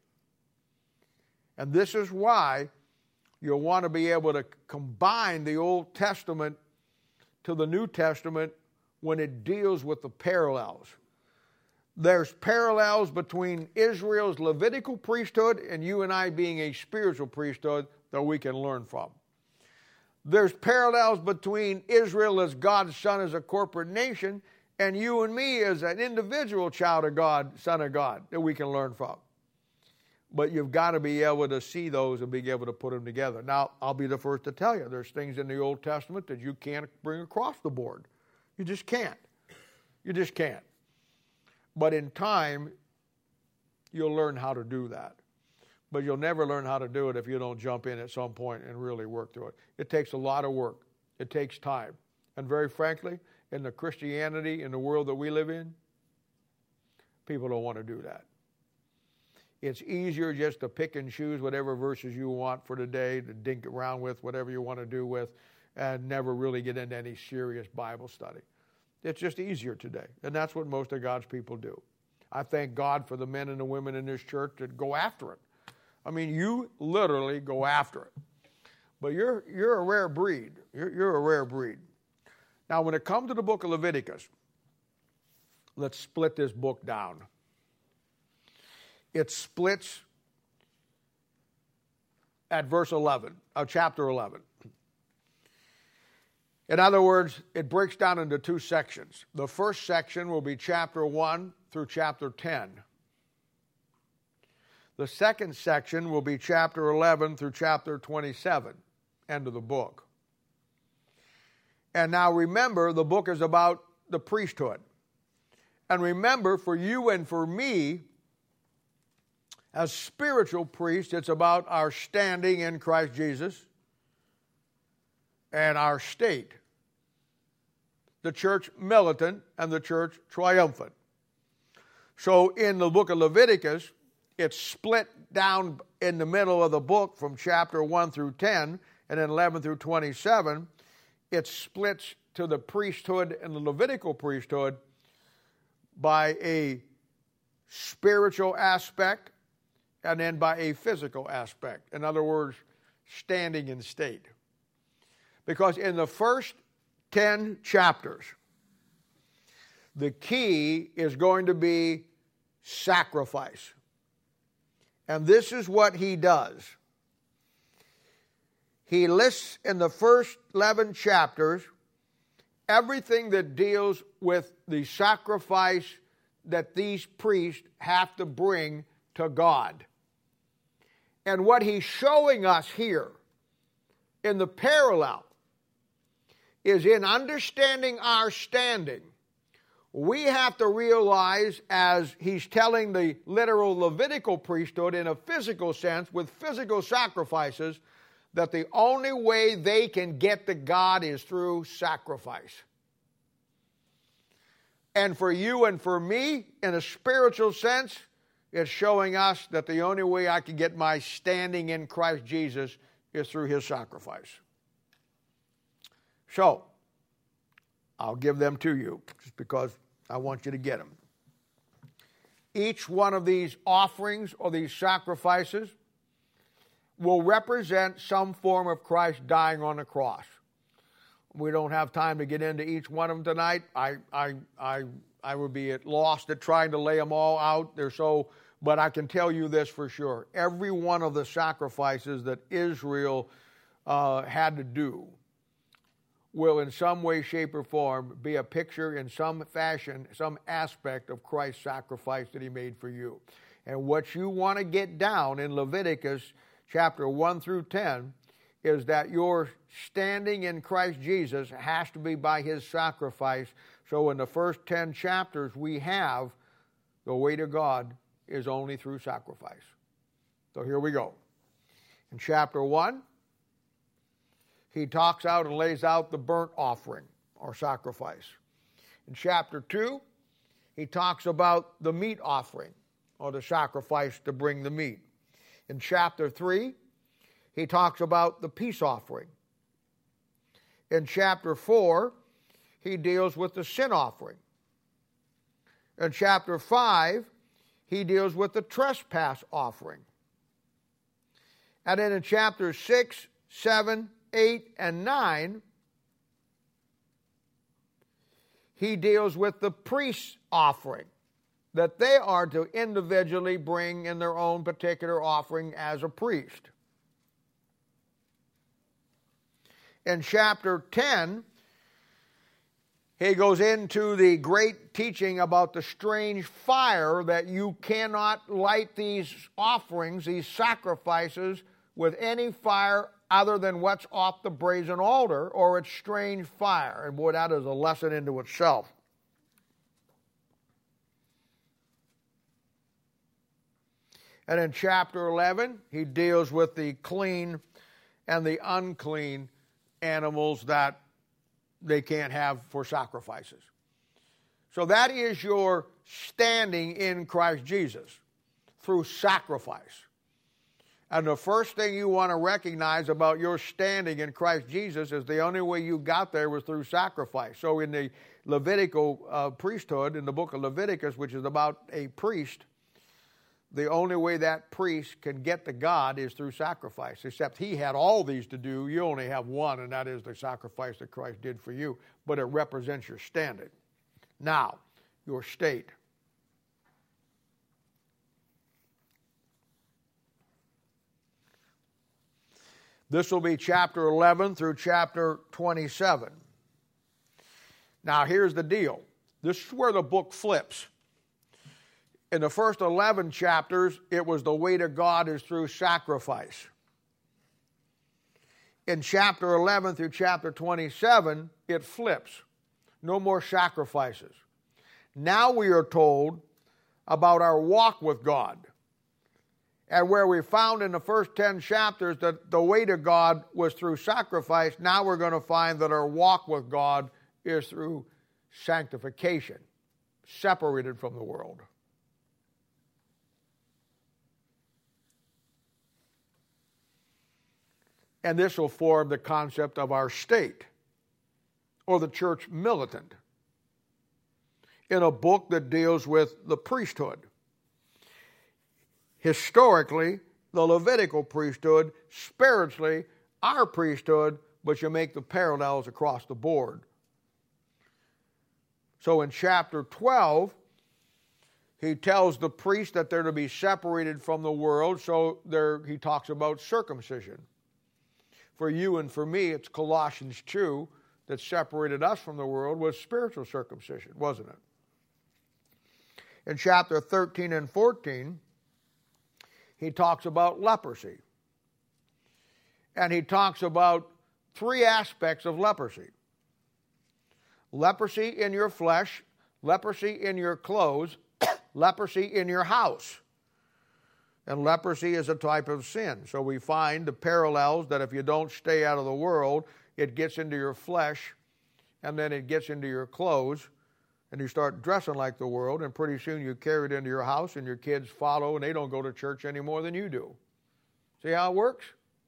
[SPEAKER 1] And this is why you'll want to be able to combine the Old Testament to the New Testament when it deals with the parallels. There's parallels between Israel's Levitical priesthood and you and I being a spiritual priesthood that we can learn from. There's parallels between Israel as God's son as a corporate nation and you and me as an individual child of God, son of God, that we can learn from. But you've got to be able to see those and be able to put them together. Now, I'll be the first to tell you, there's things in the Old Testament that you can't bring across the board. You just can't. You just can't. But in time, you'll learn how to do that. But you'll never learn how to do it if you don't jump in at some point and really work through it. It takes a lot of work. It takes time. And very frankly, in the Christianity, in the world that we live in, people don't want to do that. It's easier just to pick and choose whatever verses you want for today, to dink around with, whatever you want to do with, and never really get into any serious Bible study. It's just easier today, and that's what most of God's people do. I thank God for the men and the women in this church that go after it. I mean, you literally go after it. But you're, you're a rare breed. You're, you're a rare breed. Now, when it comes to the book of Leviticus, let's split this book down. It splits at verse eleven, of chapter eleven. In other words, it breaks down into two sections. The first section will be chapter one through chapter ten. The second section will be chapter eleven through chapter twenty-seven, end of the book. And now remember, the book is about the priesthood. And remember, for you and for me, as spiritual priests, it's about our standing in Christ Jesus and our state. The church militant and the church triumphant. So in the book of Leviticus, it's split down in the middle of the book from chapter one through ten, and then eleven through twenty-seven. It splits to the priesthood and the Levitical priesthood by a spiritual aspect and then by a physical aspect. In other words, standing in state. Because in the first ten chapters, the key is going to be sacrifice. And this is what he does. He lists in the first eleven chapters everything that deals with the sacrifice that these priests have to bring to God. And what he's showing us here in the parallel is in understanding our standing, we have to realize, as he's telling the literal Levitical priesthood in a physical sense with physical sacrifices, that the only way they can get to God is through sacrifice. And for you and for me, in a spiritual sense, it's showing us that the only way I can get my standing in Christ Jesus is through his sacrifice. So, I'll give them to you just because I want you to get them. Each one of these offerings or these sacrifices will represent some form of Christ dying on the cross. We don't have time to get into each one of them tonight. I I I I would be at lost at trying to lay them all out. They're so, but I can tell you this for sure. Every one of the sacrifices that Israel uh, had to do will in some way, shape, or form be a picture in some fashion, some aspect of Christ's sacrifice that he made for you. And what you want to get down in Leviticus chapter one through ten is that your standing in Christ Jesus has to be by his sacrifice. So in the first ten chapters we have the way to God is only through sacrifice. So here we go. In chapter one, he talks out and lays out the burnt offering or sacrifice. In chapter two, he talks about the meat offering or the sacrifice to bring the meat. In chapter three, he talks about the peace offering. In chapter four, he deals with the sin offering. In chapter five, he deals with the trespass offering. And then in chapter six, seven, eight, and nine, he deals with the priest's offering, that they are to individually bring in their own particular offering as a priest. In chapter ten, he goes into the great teaching about the strange fire that you cannot light these offerings, these sacrifices, with any fire other than what's off the brazen altar, or it's strange fire. And boy, that is a lesson into itself. And in chapter eleven, he deals with the clean and the unclean animals that they can't have for sacrifices. So that is your standing in Christ Jesus through sacrifice. And the first thing you want to recognize about your standing in Christ Jesus is the only way you got there was through sacrifice. So in the Levitical uh, priesthood, in the book of Leviticus, which is about a priest, the only way that priest can get to God is through sacrifice. Except he had all these to do. You only have one, and that is the sacrifice that Christ did for you. But it represents your standing. Now, your state. This will be chapter eleven through chapter twenty-seven. Now here's the deal. This is where the book flips. In the first eleven chapters, it was the way to God is through sacrifice. In chapter eleven through chapter twenty-seven, it flips. No more sacrifices. Now we are told about our walk with God. And where we found in the first ten chapters that the way to God was through sacrifice, now we're going to find that our walk with God is through sanctification, separated from the world. And this will form the concept of our state, or the church militant, in a book that deals with the priesthood. Historically, the Levitical priesthood, spiritually, our priesthood, but you make the parallels across the board. So in chapter twelve, he tells the priest that they're to be separated from the world, so there he talks about circumcision. For you and for me, it's Colossians two that separated us from the world was spiritual circumcision, wasn't it? In chapter thirteen and fourteen, he talks about leprosy. And he talks about three aspects of leprosy. Leprosy in your flesh, leprosy in your clothes, leprosy in your house. And leprosy is a type of sin. So we find the parallels that if you don't stay out of the world, it gets into your flesh, and then it gets into your clothes, and you start dressing like the world, and pretty soon you carry it into your house, and your kids follow, and they don't go to church any more than you do. See how it works?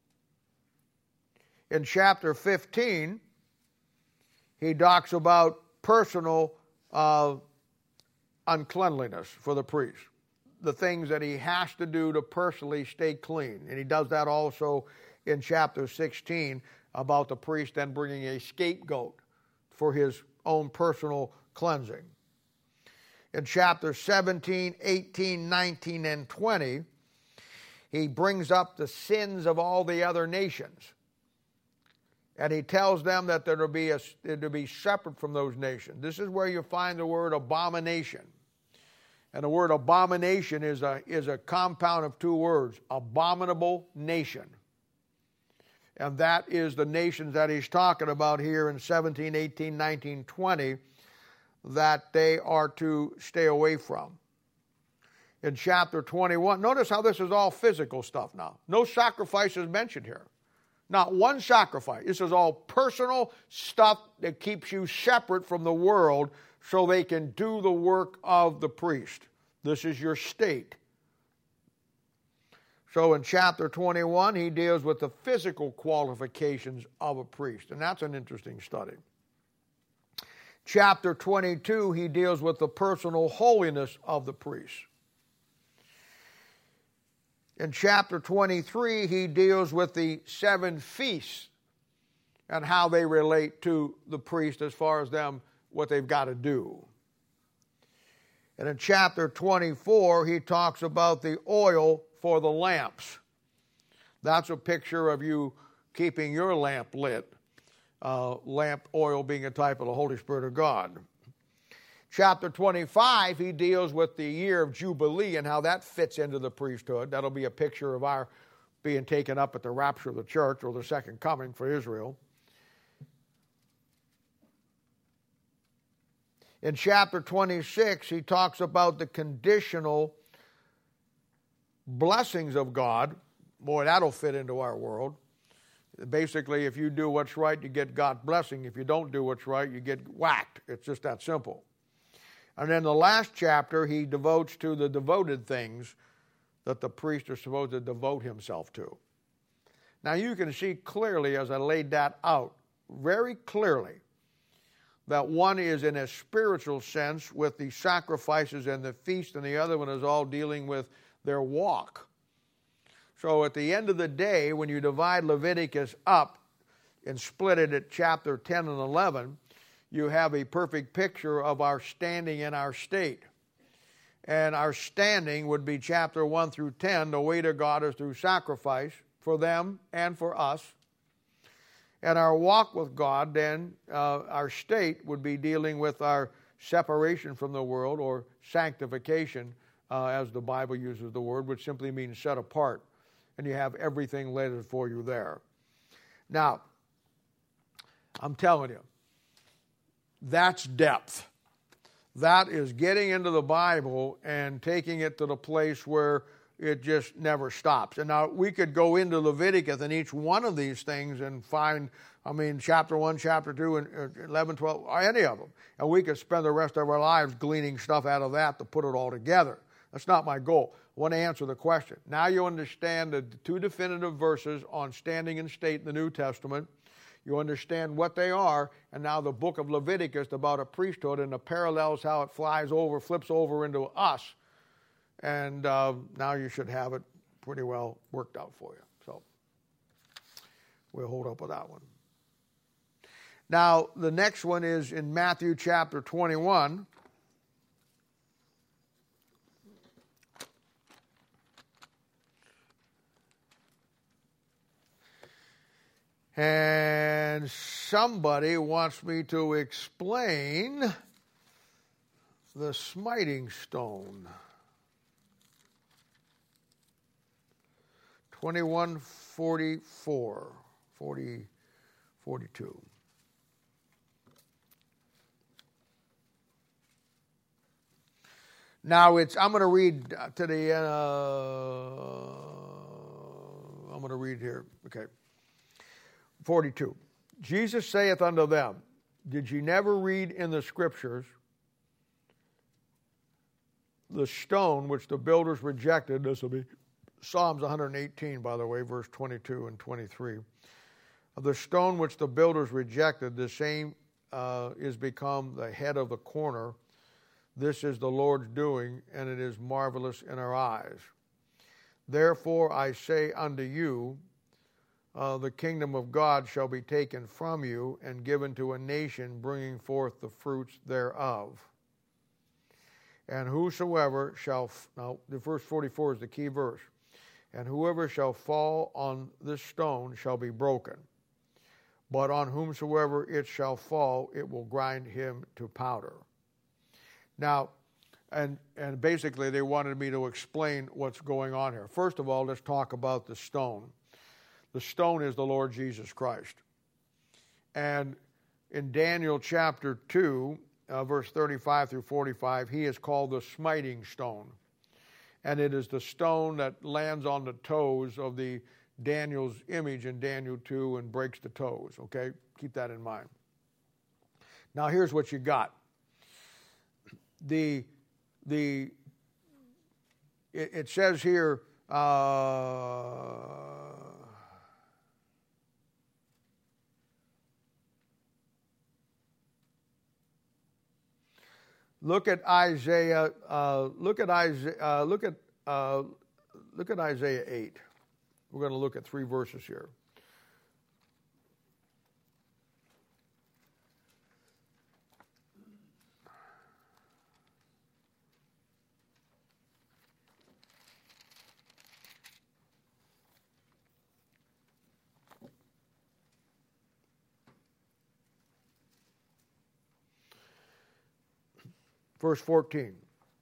[SPEAKER 1] In chapter fifteen, he talks about personal uh, uncleanliness for the priest, the things that he has to do to personally stay clean. And he does that also in chapter sixteen about the priest then bringing a scapegoat for his own personal cleansing. In chapter seventeen, eighteen, nineteen, and twenty, he brings up the sins of all the other nations. And he tells them that they're to be, a, they're to be separate from those nations. This is where you find the word abomination. And the word abomination is a, is a compound of two words, abominable nation. And that is the nations that he's talking about here in seventeen, eighteen, nineteen, twenty, that they are to stay away from. In chapter twenty-one, notice how this is all physical stuff now. No sacrifice is mentioned here. Not one sacrifice. This is all personal stuff that keeps you separate from the world so they can do the work of the priest. This is your state. So in chapter twenty-one, he deals with the physical qualifications of a priest, and that's an interesting study. Chapter twenty-two, he deals with the personal holiness of the priest. In chapter twenty-three, he deals with the seven feasts and how they relate to the priest as far as them, what they've got to do. And in chapter twenty-four, he talks about the oil for the lamps. That's a picture of you keeping your lamp lit. Uh, lamp oil being a type of the Holy Spirit of God. Chapter twenty-five, he deals with the year of Jubilee and how that fits into the priesthood. That'll be a picture of our being taken up at the rapture of the church or the second coming for Israel. In chapter twenty-six, he talks about the conditional blessings of God. Boy, that'll fit into our world. Basically, if you do what's right, you get God's blessing. If you don't do what's right, you get whacked. It's just that simple. And then the last chapter, he devotes to the devoted things that the priest is supposed to devote himself to. Now, you can see clearly, as I laid that out, very clearly, that one is in a spiritual sense with the sacrifices and the feast, and the other one is all dealing with their walk. So at the end of the day, when you divide Leviticus up and split it at chapter ten and eleven, you have a perfect picture of our standing in our state. And our standing would be chapter one through ten. The way to God is through sacrifice for them and for us. And our walk with God, then, uh, our state would be dealing with our separation from the world, or sanctification, uh, as the Bible uses the word, which simply means set apart. And you have everything laid for you there. Now, I'm telling you, that's depth. That is getting into the Bible and taking it to the place where it just never stops. And now we could go into Leviticus and each one of these things and find, I mean, chapter one, chapter two, and eleven, twelve, any of them. And we could spend the rest of our lives gleaning stuff out of that to put it all together. That's not my goal. I want to answer the question. Now you understand the two definitive verses on standing and state in the New Testament. You understand what they are, and now the book of Leviticus about a priesthood and the parallels, how it flies over, flips over into us. And uh, now you should have it pretty well worked out for you. So we'll hold up with that one. Now, the next one is in Matthew chapter twenty-one. And somebody wants me to explain the smiting stone. twenty-one forty-four, forty, forty-two. Now it's, I'm going to read to the, uh, I'm going to read here, okay. forty-two. Jesus saith unto them, did ye never read in the scriptures, the stone which the builders rejected? This will be Psalms one eighteen, by the way, verse twenty-two and twenty-three. The stone which the builders rejected, the same uh, is become the head of the corner. This is the Lord's doing, and it is marvelous in our eyes. Therefore I say unto you, uh, the kingdom of God shall be taken from you and given to a nation, bringing forth the fruits thereof. And whosoever shall, now the verse forty-four is the key verse, and whoever shall fall on this stone shall be broken, but on whomsoever it shall fall, it will grind him to powder. Now, and and basically they wanted me to explain what's going on here. First of all, let's talk about the stone. The stone is the Lord Jesus Christ. And in Daniel chapter two, uh, verse thirty-five through forty-five, he is called the smiting stone. And it is the stone that lands on the toes of the Daniel's image in Daniel two and breaks the toes, okay? Keep that in mind. Now here's what you got. The, the, it, it says here, uh, look at Isaiah, uh, look at Isaiah, uh, look at, uh, look at Isaiah eight. We're going to look at three verses here. Verse fourteen.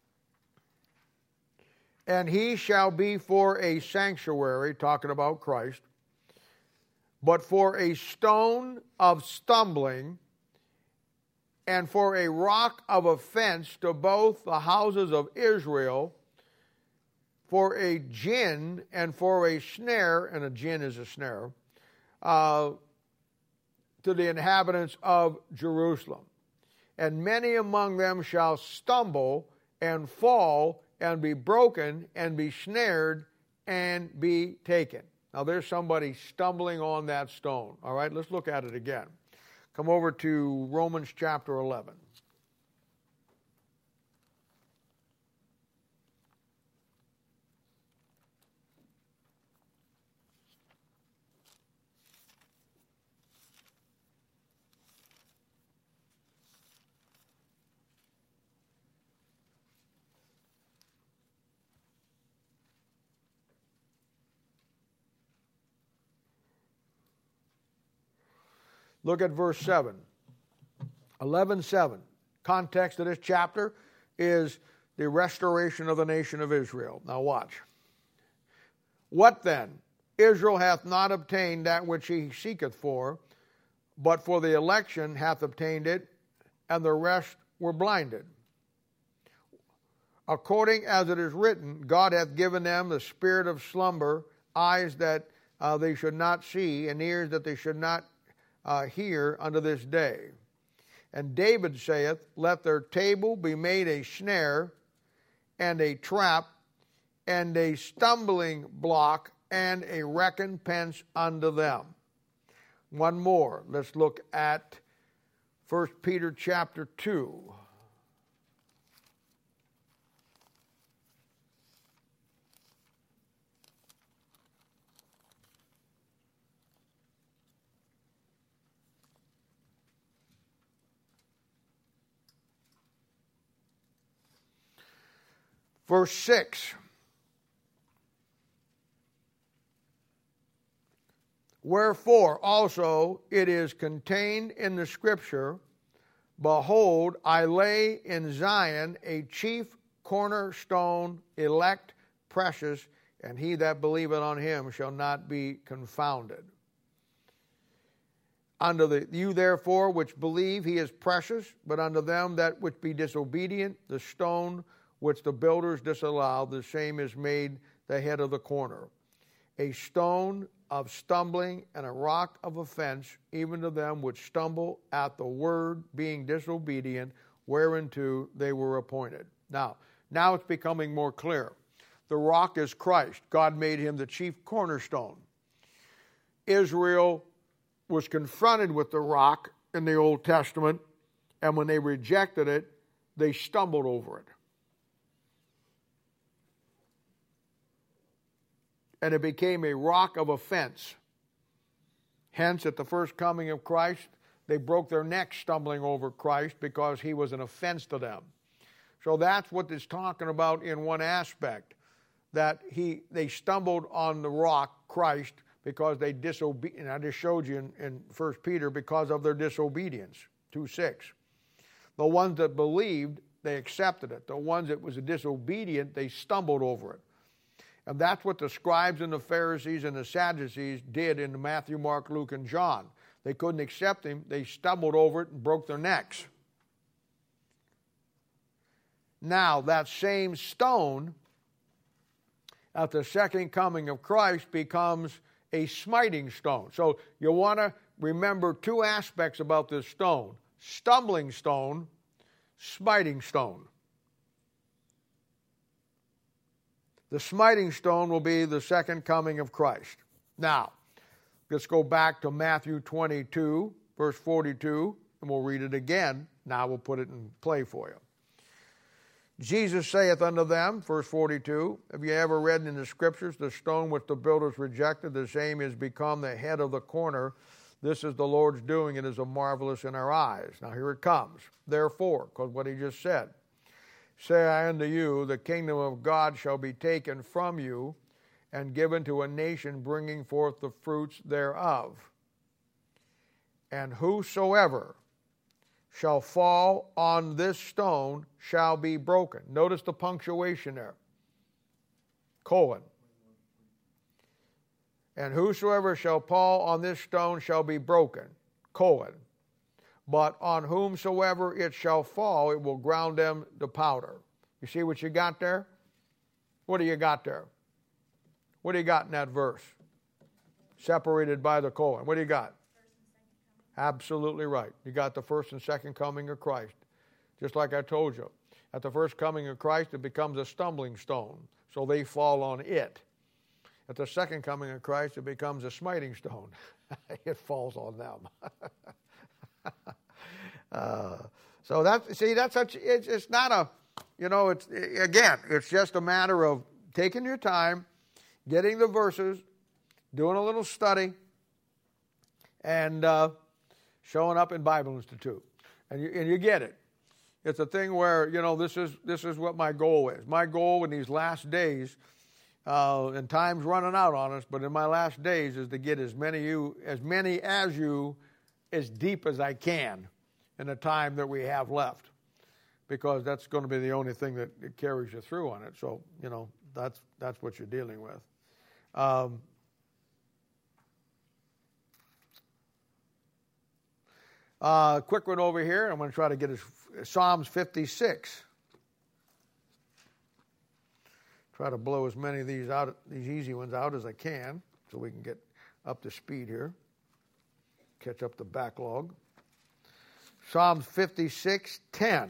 [SPEAKER 1] And he shall be for a sanctuary, talking about Christ, but for a stone of stumbling and for a rock of offense to both the houses of Israel, for a gin and for a snare, and a gin is a snare, uh, to the inhabitants of Jerusalem. And many among them shall stumble and fall and be broken and be snared and be taken. Now there's somebody stumbling on that stone. All right, let's look at it again. Come over to Romans chapter eleven. Look at verse seven. eleven seven. Context of this chapter is the restoration of the nation of Israel. Now watch. What then? Israel hath not obtained that which he seeketh for, but for the election hath obtained it, and the rest were blinded. According as it is written, God hath given them the spirit of slumber, eyes that uh, they should not see, and ears that they should not uh, hear unto this day. And David saith, let their table be made a snare, and a trap, and a stumbling block, and a recompense unto them. One more. Let's look at First Peter chapter two. Verse six. Wherefore also it is contained in the Scripture, behold, I lay in Zion a chief cornerstone, elect, precious, and he that believeth on him shall not be confounded. Unto the, you therefore which believe he is precious, but unto them that which be disobedient, the stone which the builders disallowed, the same is made the head of the corner. A stone of stumbling and a rock of offense, even to them which stumble at the word, being disobedient, whereunto they were appointed. Now, now it's becoming more clear. The rock is Christ. God made him the chief cornerstone. Israel was confronted with the rock in the Old Testament, and when they rejected it, they stumbled over it. And it became a rock of offense. Hence, at the first coming of Christ, they broke their necks stumbling over Christ because he was an offense to them. So that's what it's talking about in one aspect, that he they stumbled on the rock, Christ, because they disobeyed. And I just showed you in, in First Peter, because of their disobedience, two six. The ones that believed, they accepted it. The ones that was disobedient, they stumbled over it. And that's what the scribes and the Pharisees and the Sadducees did in Matthew, Mark, Luke, and John. They couldn't accept him. They stumbled over it and broke their necks. Now, that same stone at the second coming of Christ becomes a smiting stone. So you want to remember two aspects about this stone. Stumbling stone, smiting stone. The smiting stone will be the second coming of Christ. Now, let's go back to Matthew twenty-two, verse forty-two, and we'll read it again. Now we'll put it in play for you. Jesus saith unto them, verse forty-two, have you ever read in the Scriptures, the stone which the builders rejected, the same is become the head of the corner. This is the Lord's doing. It is a marvelous in our eyes. Now here it comes. Therefore, because what he just said. Say I unto you, the kingdom of God shall be taken from you and given to a nation bringing forth the fruits thereof. And whosoever shall fall on this stone shall be broken. Notice the punctuation there. Colon. And whosoever shall fall on this stone shall be broken. Colon. But on whomsoever it shall fall, it will ground them to powder. You see what you got there? What do you got there? What do you got in that verse? Separated by the colon. What do you got? Absolutely right. You got the first and second coming of Christ. Just like I told you. At the first coming of Christ, it becomes a stumbling stone. So they fall on it. At the second coming of Christ, it becomes a smiting stone. It falls on them. uh, so that see that's such it's, it's not a you know it's again it's just a matter of taking your time, getting the verses, doing a little study, and uh, showing up in Bible Institute, and you and you get it. It's a thing where you know this is this is what my goal is. My goal in these last days, uh, and time's running out on us, but in my last days is to get as many you as many as you as deep as I can in the time that we have left, because that's going to be the only thing that it carries you through on it. So, you know, that's that's what you're dealing with. Um, uh, quick one over here. I'm going to try to get us Psalms fifty-six. Try to blow as many of these out, these easy ones out as I can, so we can get up to speed here. Catch up the backlog. Psalms fifty-six ten.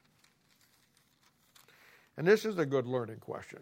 [SPEAKER 1] And this is a good learning question.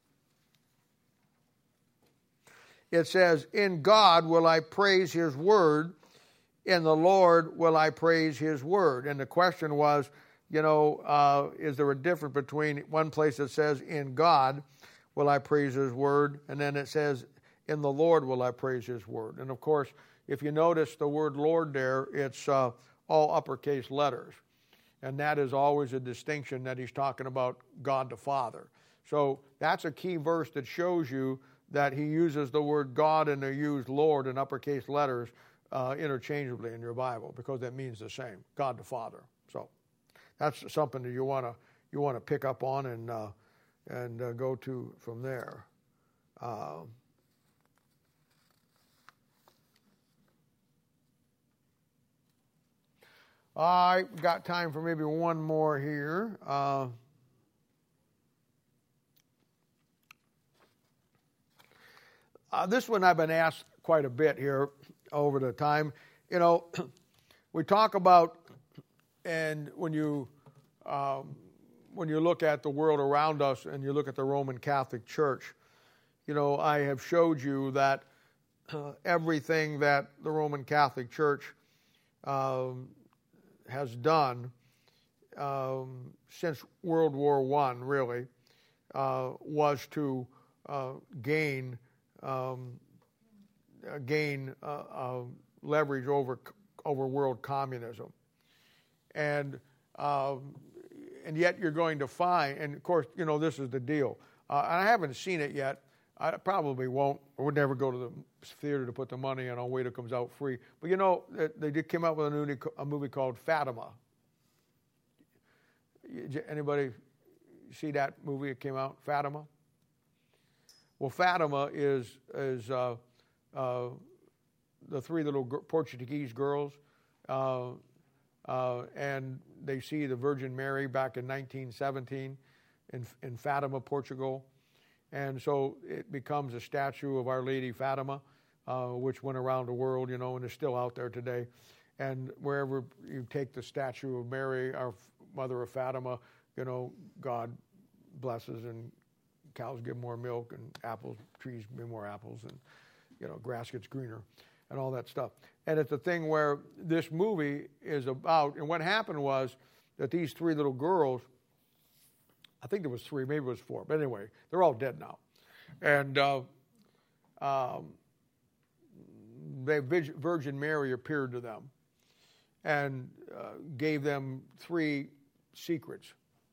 [SPEAKER 1] It says, "In God will I praise his word, in the Lord will I praise his word." And the question was, you know, uh, is there a difference between one place that says, "In God will I praise his word," and then it says, "In the Lord will I praise his word"? And of course, if you notice the word Lord there, it's uh, all uppercase letters. And that is always a distinction that he's talking about God the Father. So that's a key verse that shows you that he uses the word God and they use Lord in uppercase letters uh, interchangeably in your Bible, because that means the same, God the Father. So that's something that you want to you want to pick up on and uh, and uh, go to from there. Uh, I got time for maybe one more here. Uh, uh, this one I've been asked quite a bit here over the time. You know, we talk about, and when you um, when you look at the world around us and you look at the Roman Catholic Church, you know, I have showed you that uh, everything that the Roman Catholic Church um, has done um, since World War One, really, uh, was to uh, gain um, uh, gain uh, uh, leverage over over world communism, and um, and yet you're going to find, and of course, you know, this is the deal. Uh, and I haven't seen it yet. I probably won't, or would never go to the theater to put the money in. I'll wait till it comes out free. But you know, they did came out with a, new, a movie called Fatima. Anybody see that movie that came out, Fatima? Well, Fatima is is uh, uh, the three little Portuguese girls, uh, uh, and they see the Virgin Mary back in nineteen seventeen in, in Fatima, Portugal. And so it becomes a statue of Our Lady Fatima, uh, which went around the world, you know, and is still out there today. And wherever you take the statue of Mary, our Mother of Fatima, you know, God blesses, and cows give more milk, and apples, trees give more apples, and, you know, grass gets greener, and all that stuff. And it's a thing where this movie is about, and what happened was that these three little girls, I think there was three, maybe it was four, but anyway, they're all dead now. And uh, um, they, Virgin Mary appeared to them and uh, gave them three secrets.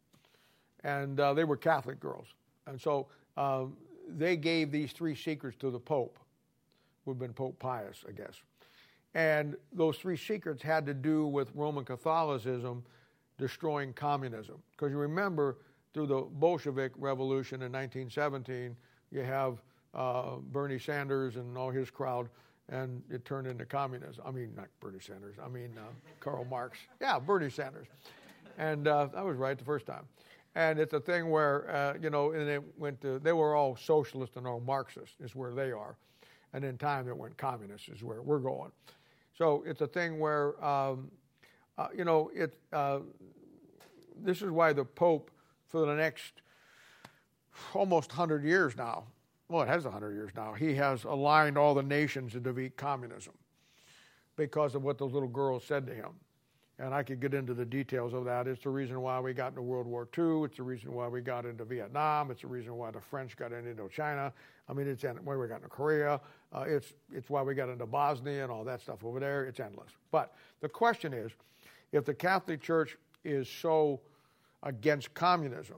[SPEAKER 1] And uh, they were Catholic girls. And so uh, they gave these three secrets to the Pope, who had been Pope Pius, I guess. And those three secrets had to do with Roman Catholicism destroying communism. Because you remember, through the Bolshevik Revolution in nineteen seventeen, you have uh, Bernie Sanders and all his crowd, and it turned into communism. I mean, not Bernie Sanders. I mean, uh, Karl Marx. Yeah, Bernie Sanders. And uh, I was right the first time. And it's a thing where, uh, you know, and it went to, they were all socialist and all Marxist is where they are. And in time it went communist is where we're going. So it's a thing where, um, uh, you know, it. Uh, this is why the Pope, for the next almost one hundred years now, well, it has one hundred years now, he has aligned all the nations to defeat communism because of what those little girls said to him. And I could get into the details of that. It's the reason why we got into World War Two. It's the reason why we got into Vietnam. It's the reason why the French got into Indochina. I mean, it's why we got into Korea. Uh, it's it's why we got into Bosnia and all that stuff over there. It's endless. But the question is, if the Catholic Church is so against communism,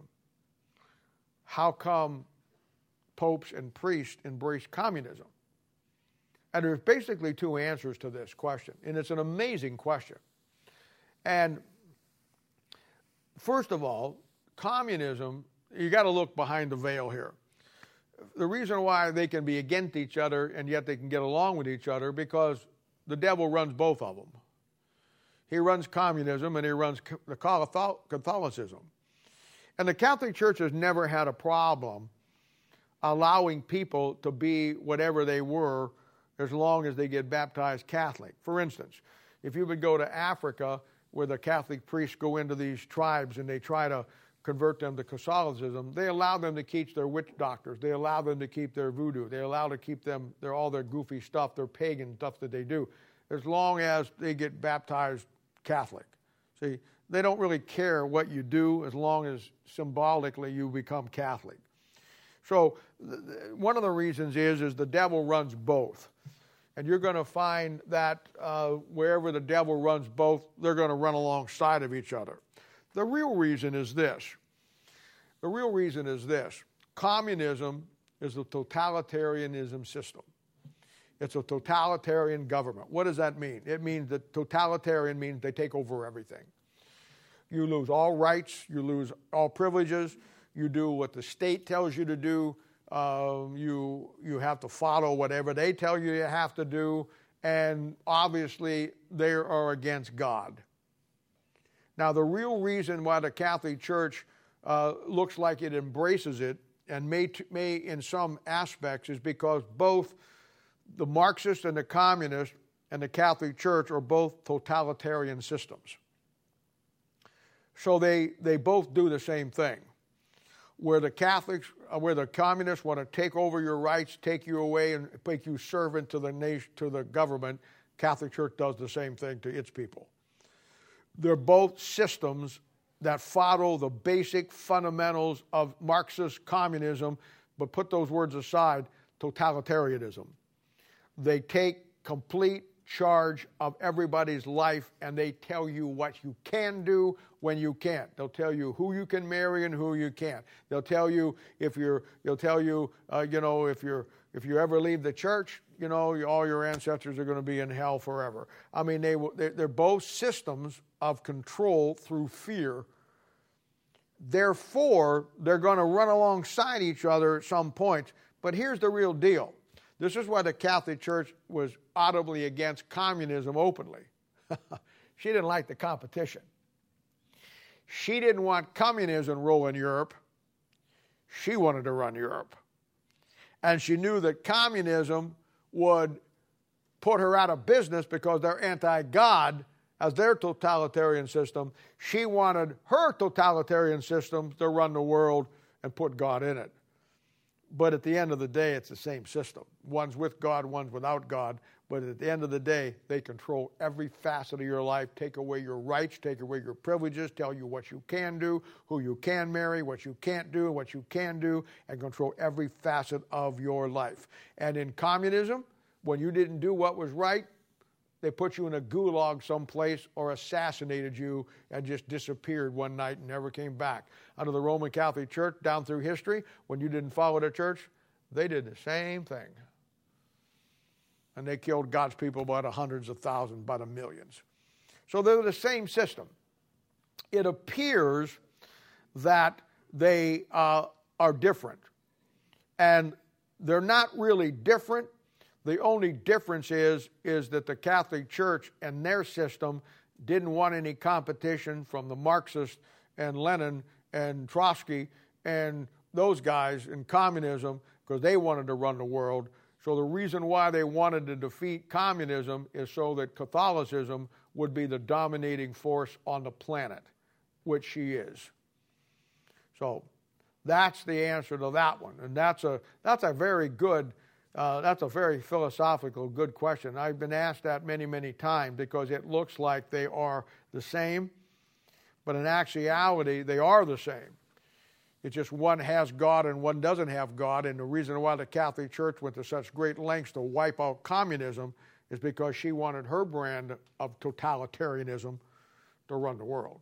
[SPEAKER 1] how come popes and priests embrace communism? And there's basically two answers to this question, and it's an amazing question. And first of all, communism, you got to look behind the veil here. The reason why they can be against each other and yet they can get along with each other, because the devil runs both of them. He runs communism and he runs the Catholicism. And the Catholic Church has never had a problem allowing people to be whatever they were as long as they get baptized Catholic. For instance, if you would go to Africa, where the Catholic priests go into these tribes and they try to convert them to Catholicism, they allow them to keep their witch doctors. They allow them to keep their voodoo. They allow to keep them, their, all their goofy stuff, their pagan stuff that they do, as long as they get baptized Catholic. See, they don't really care what you do as long as symbolically you become Catholic. So th- one of the reasons is, is the devil runs both. And you're going to find that uh, wherever the devil runs both, they're going to run alongside of each other. The real reason is this. The real reason is this. Communism is a totalitarianism system. It's a totalitarian government. What does that mean? It means that totalitarian means they take over everything. You lose all rights. You lose all privileges. You do what the state tells you to do. Um, you you have to follow whatever they tell you you have to do, and obviously they are against God. Now, the real reason why the Catholic Church uh, looks like it embraces it, and may, may in some aspects, is because both the Marxists and the Communists and the Catholic Church are both totalitarian systems. So they, they both do the same thing. Where the Catholics, where the Communists want to take over your rights, take you away, and make you servant to the nation, to the government, Catholic Church does the same thing to its people. They're both systems that follow the basic fundamentals of Marxist communism, but put those words aside, totalitarianism. They take complete charge of everybody's life, and they tell you what you can do when you can't. They'll tell you who you can marry and who you can't. They'll tell you if you're. They'll tell you, uh, you know, if you're if you ever leave the church, you know, all your ancestors are going to be in hell forever. I mean, they they're both systems of control through fear. Therefore, they're going to run alongside each other at some point. But here's the real deal. This is why the Catholic Church was audibly against communism openly. She didn't like the competition. She didn't want communism ruling Europe. She wanted to run Europe. And she knew that communism would put her out of business because they're anti-God as their totalitarian system. She wanted her totalitarian system to run the world and put God in it. But at the end of the day, it's the same system. One's with God, one's without God. But at the end of the day, they control every facet of your life, take away your rights, take away your privileges, tell you what you can do, who you can marry, what you can't do, what you can do, and control every facet of your life. And in communism, when you didn't do what was right, they put you in a gulag someplace or assassinated you and just disappeared one night and never came back. Under the Roman Catholic Church, down through history, when you didn't follow the church, they did the same thing. And they killed God's people by the hundreds of thousands, by the millions. So they're the same system. It appears that they uh, are different. And they're not really different. The only difference is, is that the Catholic Church and their system didn't want any competition from the Marxists and Lenin and Trotsky and those guys in communism, because they wanted to run the world. So the reason why they wanted to defeat communism is so that Catholicism would be the dominating force on the planet, which she is. So that's the answer to that one. And that's a that's a very good, uh, that's a very philosophical, good question. I've been asked that many, many times because it looks like they are the same, but in actuality, they are the same. It's just one has God and one doesn't have God, and the reason why the Catholic Church went to such great lengths to wipe out communism is because she wanted her brand of totalitarianism to run the world.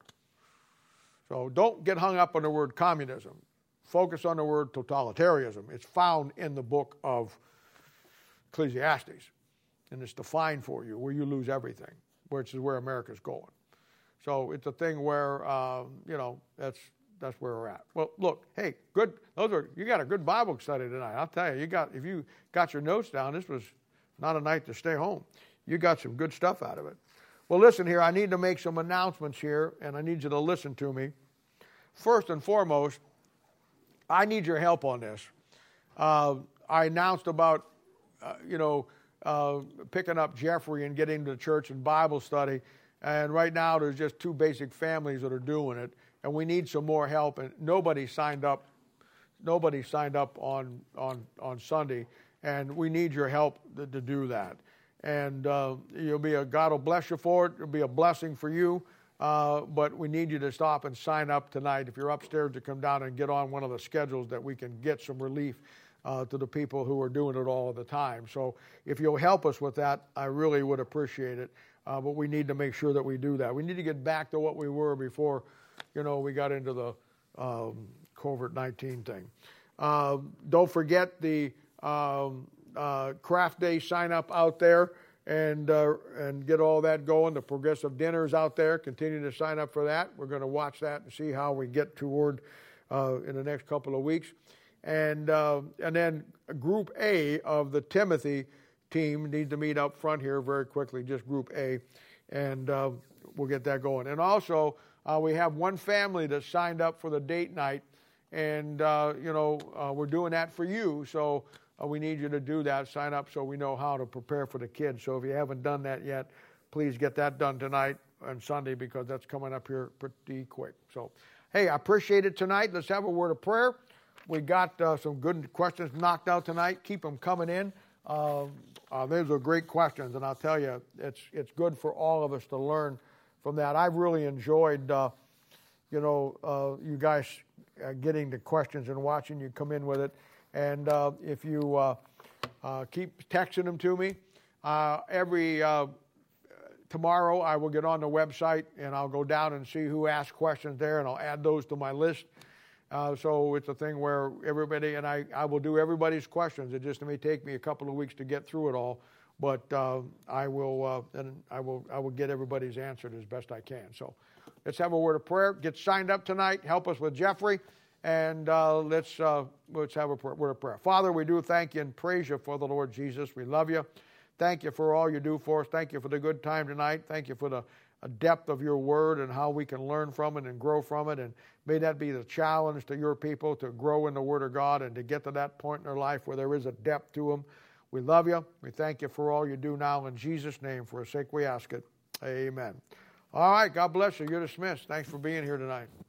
[SPEAKER 1] So don't get hung up on the word communism. Focus on the word totalitarianism. It's found in the book of Ecclesiastes. and it's defined for you, where you lose everything, which is where America's going. So it's a thing where, uh, you know, that's that's where we're at. Well, look, hey, good. Those are you got a good Bible study tonight. I'll tell you, you got if you got your notes down, this was not a night to stay home. You got some good stuff out of it. Well, listen here. I need to make some announcements here, and I need you to listen to me. First and foremost, I need your help on this. Uh, I announced about, uh, you know, uh, picking up Jeffrey and getting to church and Bible study. And right now there's just two basic families that are doing it. And we need some more help. And nobody signed up. Nobody signed up on, on, on Sunday. And we need your help to, to do that. And uh, you'll be a, God will bless you for it. It'll be a blessing for you. Uh, but we need you to stop and sign up tonight. If you're upstairs, to come down and get on one of the schedules that we can get some relief uh, to the people who are doing it all the time. So if you'll help us with that, I really would appreciate it. Uh, but we need to make sure that we do that. We need to get back to what we were before, you know, we got into the um, COVID nineteen thing. Uh, don't forget the um, uh, craft day sign up out there. And uh, and get all that going. The progressive dinners out there. Continue to sign up for that. We're going to watch that and see how we get toward uh, in the next couple of weeks. And uh, and then Group A of the Timothy team needs to meet up front here very quickly. Just Group A, and uh, we'll get that going. And also uh, we have one family that signed up for the date night, and uh, you know uh, we're doing that for you. So. Uh, we need you to do that, sign up so we know how to prepare for the kids. So if you haven't done that yet, please get that done tonight and Sunday, because that's coming up here pretty quick. So, hey, I appreciate it tonight. Let's have a word of prayer. We got uh, some good questions knocked out tonight. Keep them coming in. Uh, uh, those are great questions, and I'll tell you, it's it's good for all of us to learn from that. I've really enjoyed, uh, you know, uh, you guys uh, getting the questions and watching you come in with it. And uh, if you uh, uh, keep texting them to me, uh, every uh, tomorrow I will get on the website and I'll go down and see who asked questions there, and I'll add those to my list. Uh, so it's a thing where everybody, and I, I will do everybody's questions. It just may take me a couple of weeks to get through it all, but uh, I will uh, and I will I will get everybody's answered as best I can. So let's have a word of prayer. Get signed up tonight. Help us with Jeffrey. And uh, let's uh, let's have a word of prayer. Father, we do thank you and praise you for the Lord Jesus. We love you. Thank you for all you do for us. Thank you for the good time tonight. Thank you for the depth of your word and how we can learn from it and grow from it. And may that be the challenge to your people, to grow in the word of God and to get to that point in their life where there is a depth to them. We love you. We thank you for all you do now. In Jesus' name, for his sake we ask it. Amen. All right. God bless you. You're dismissed. Thanks for being here tonight.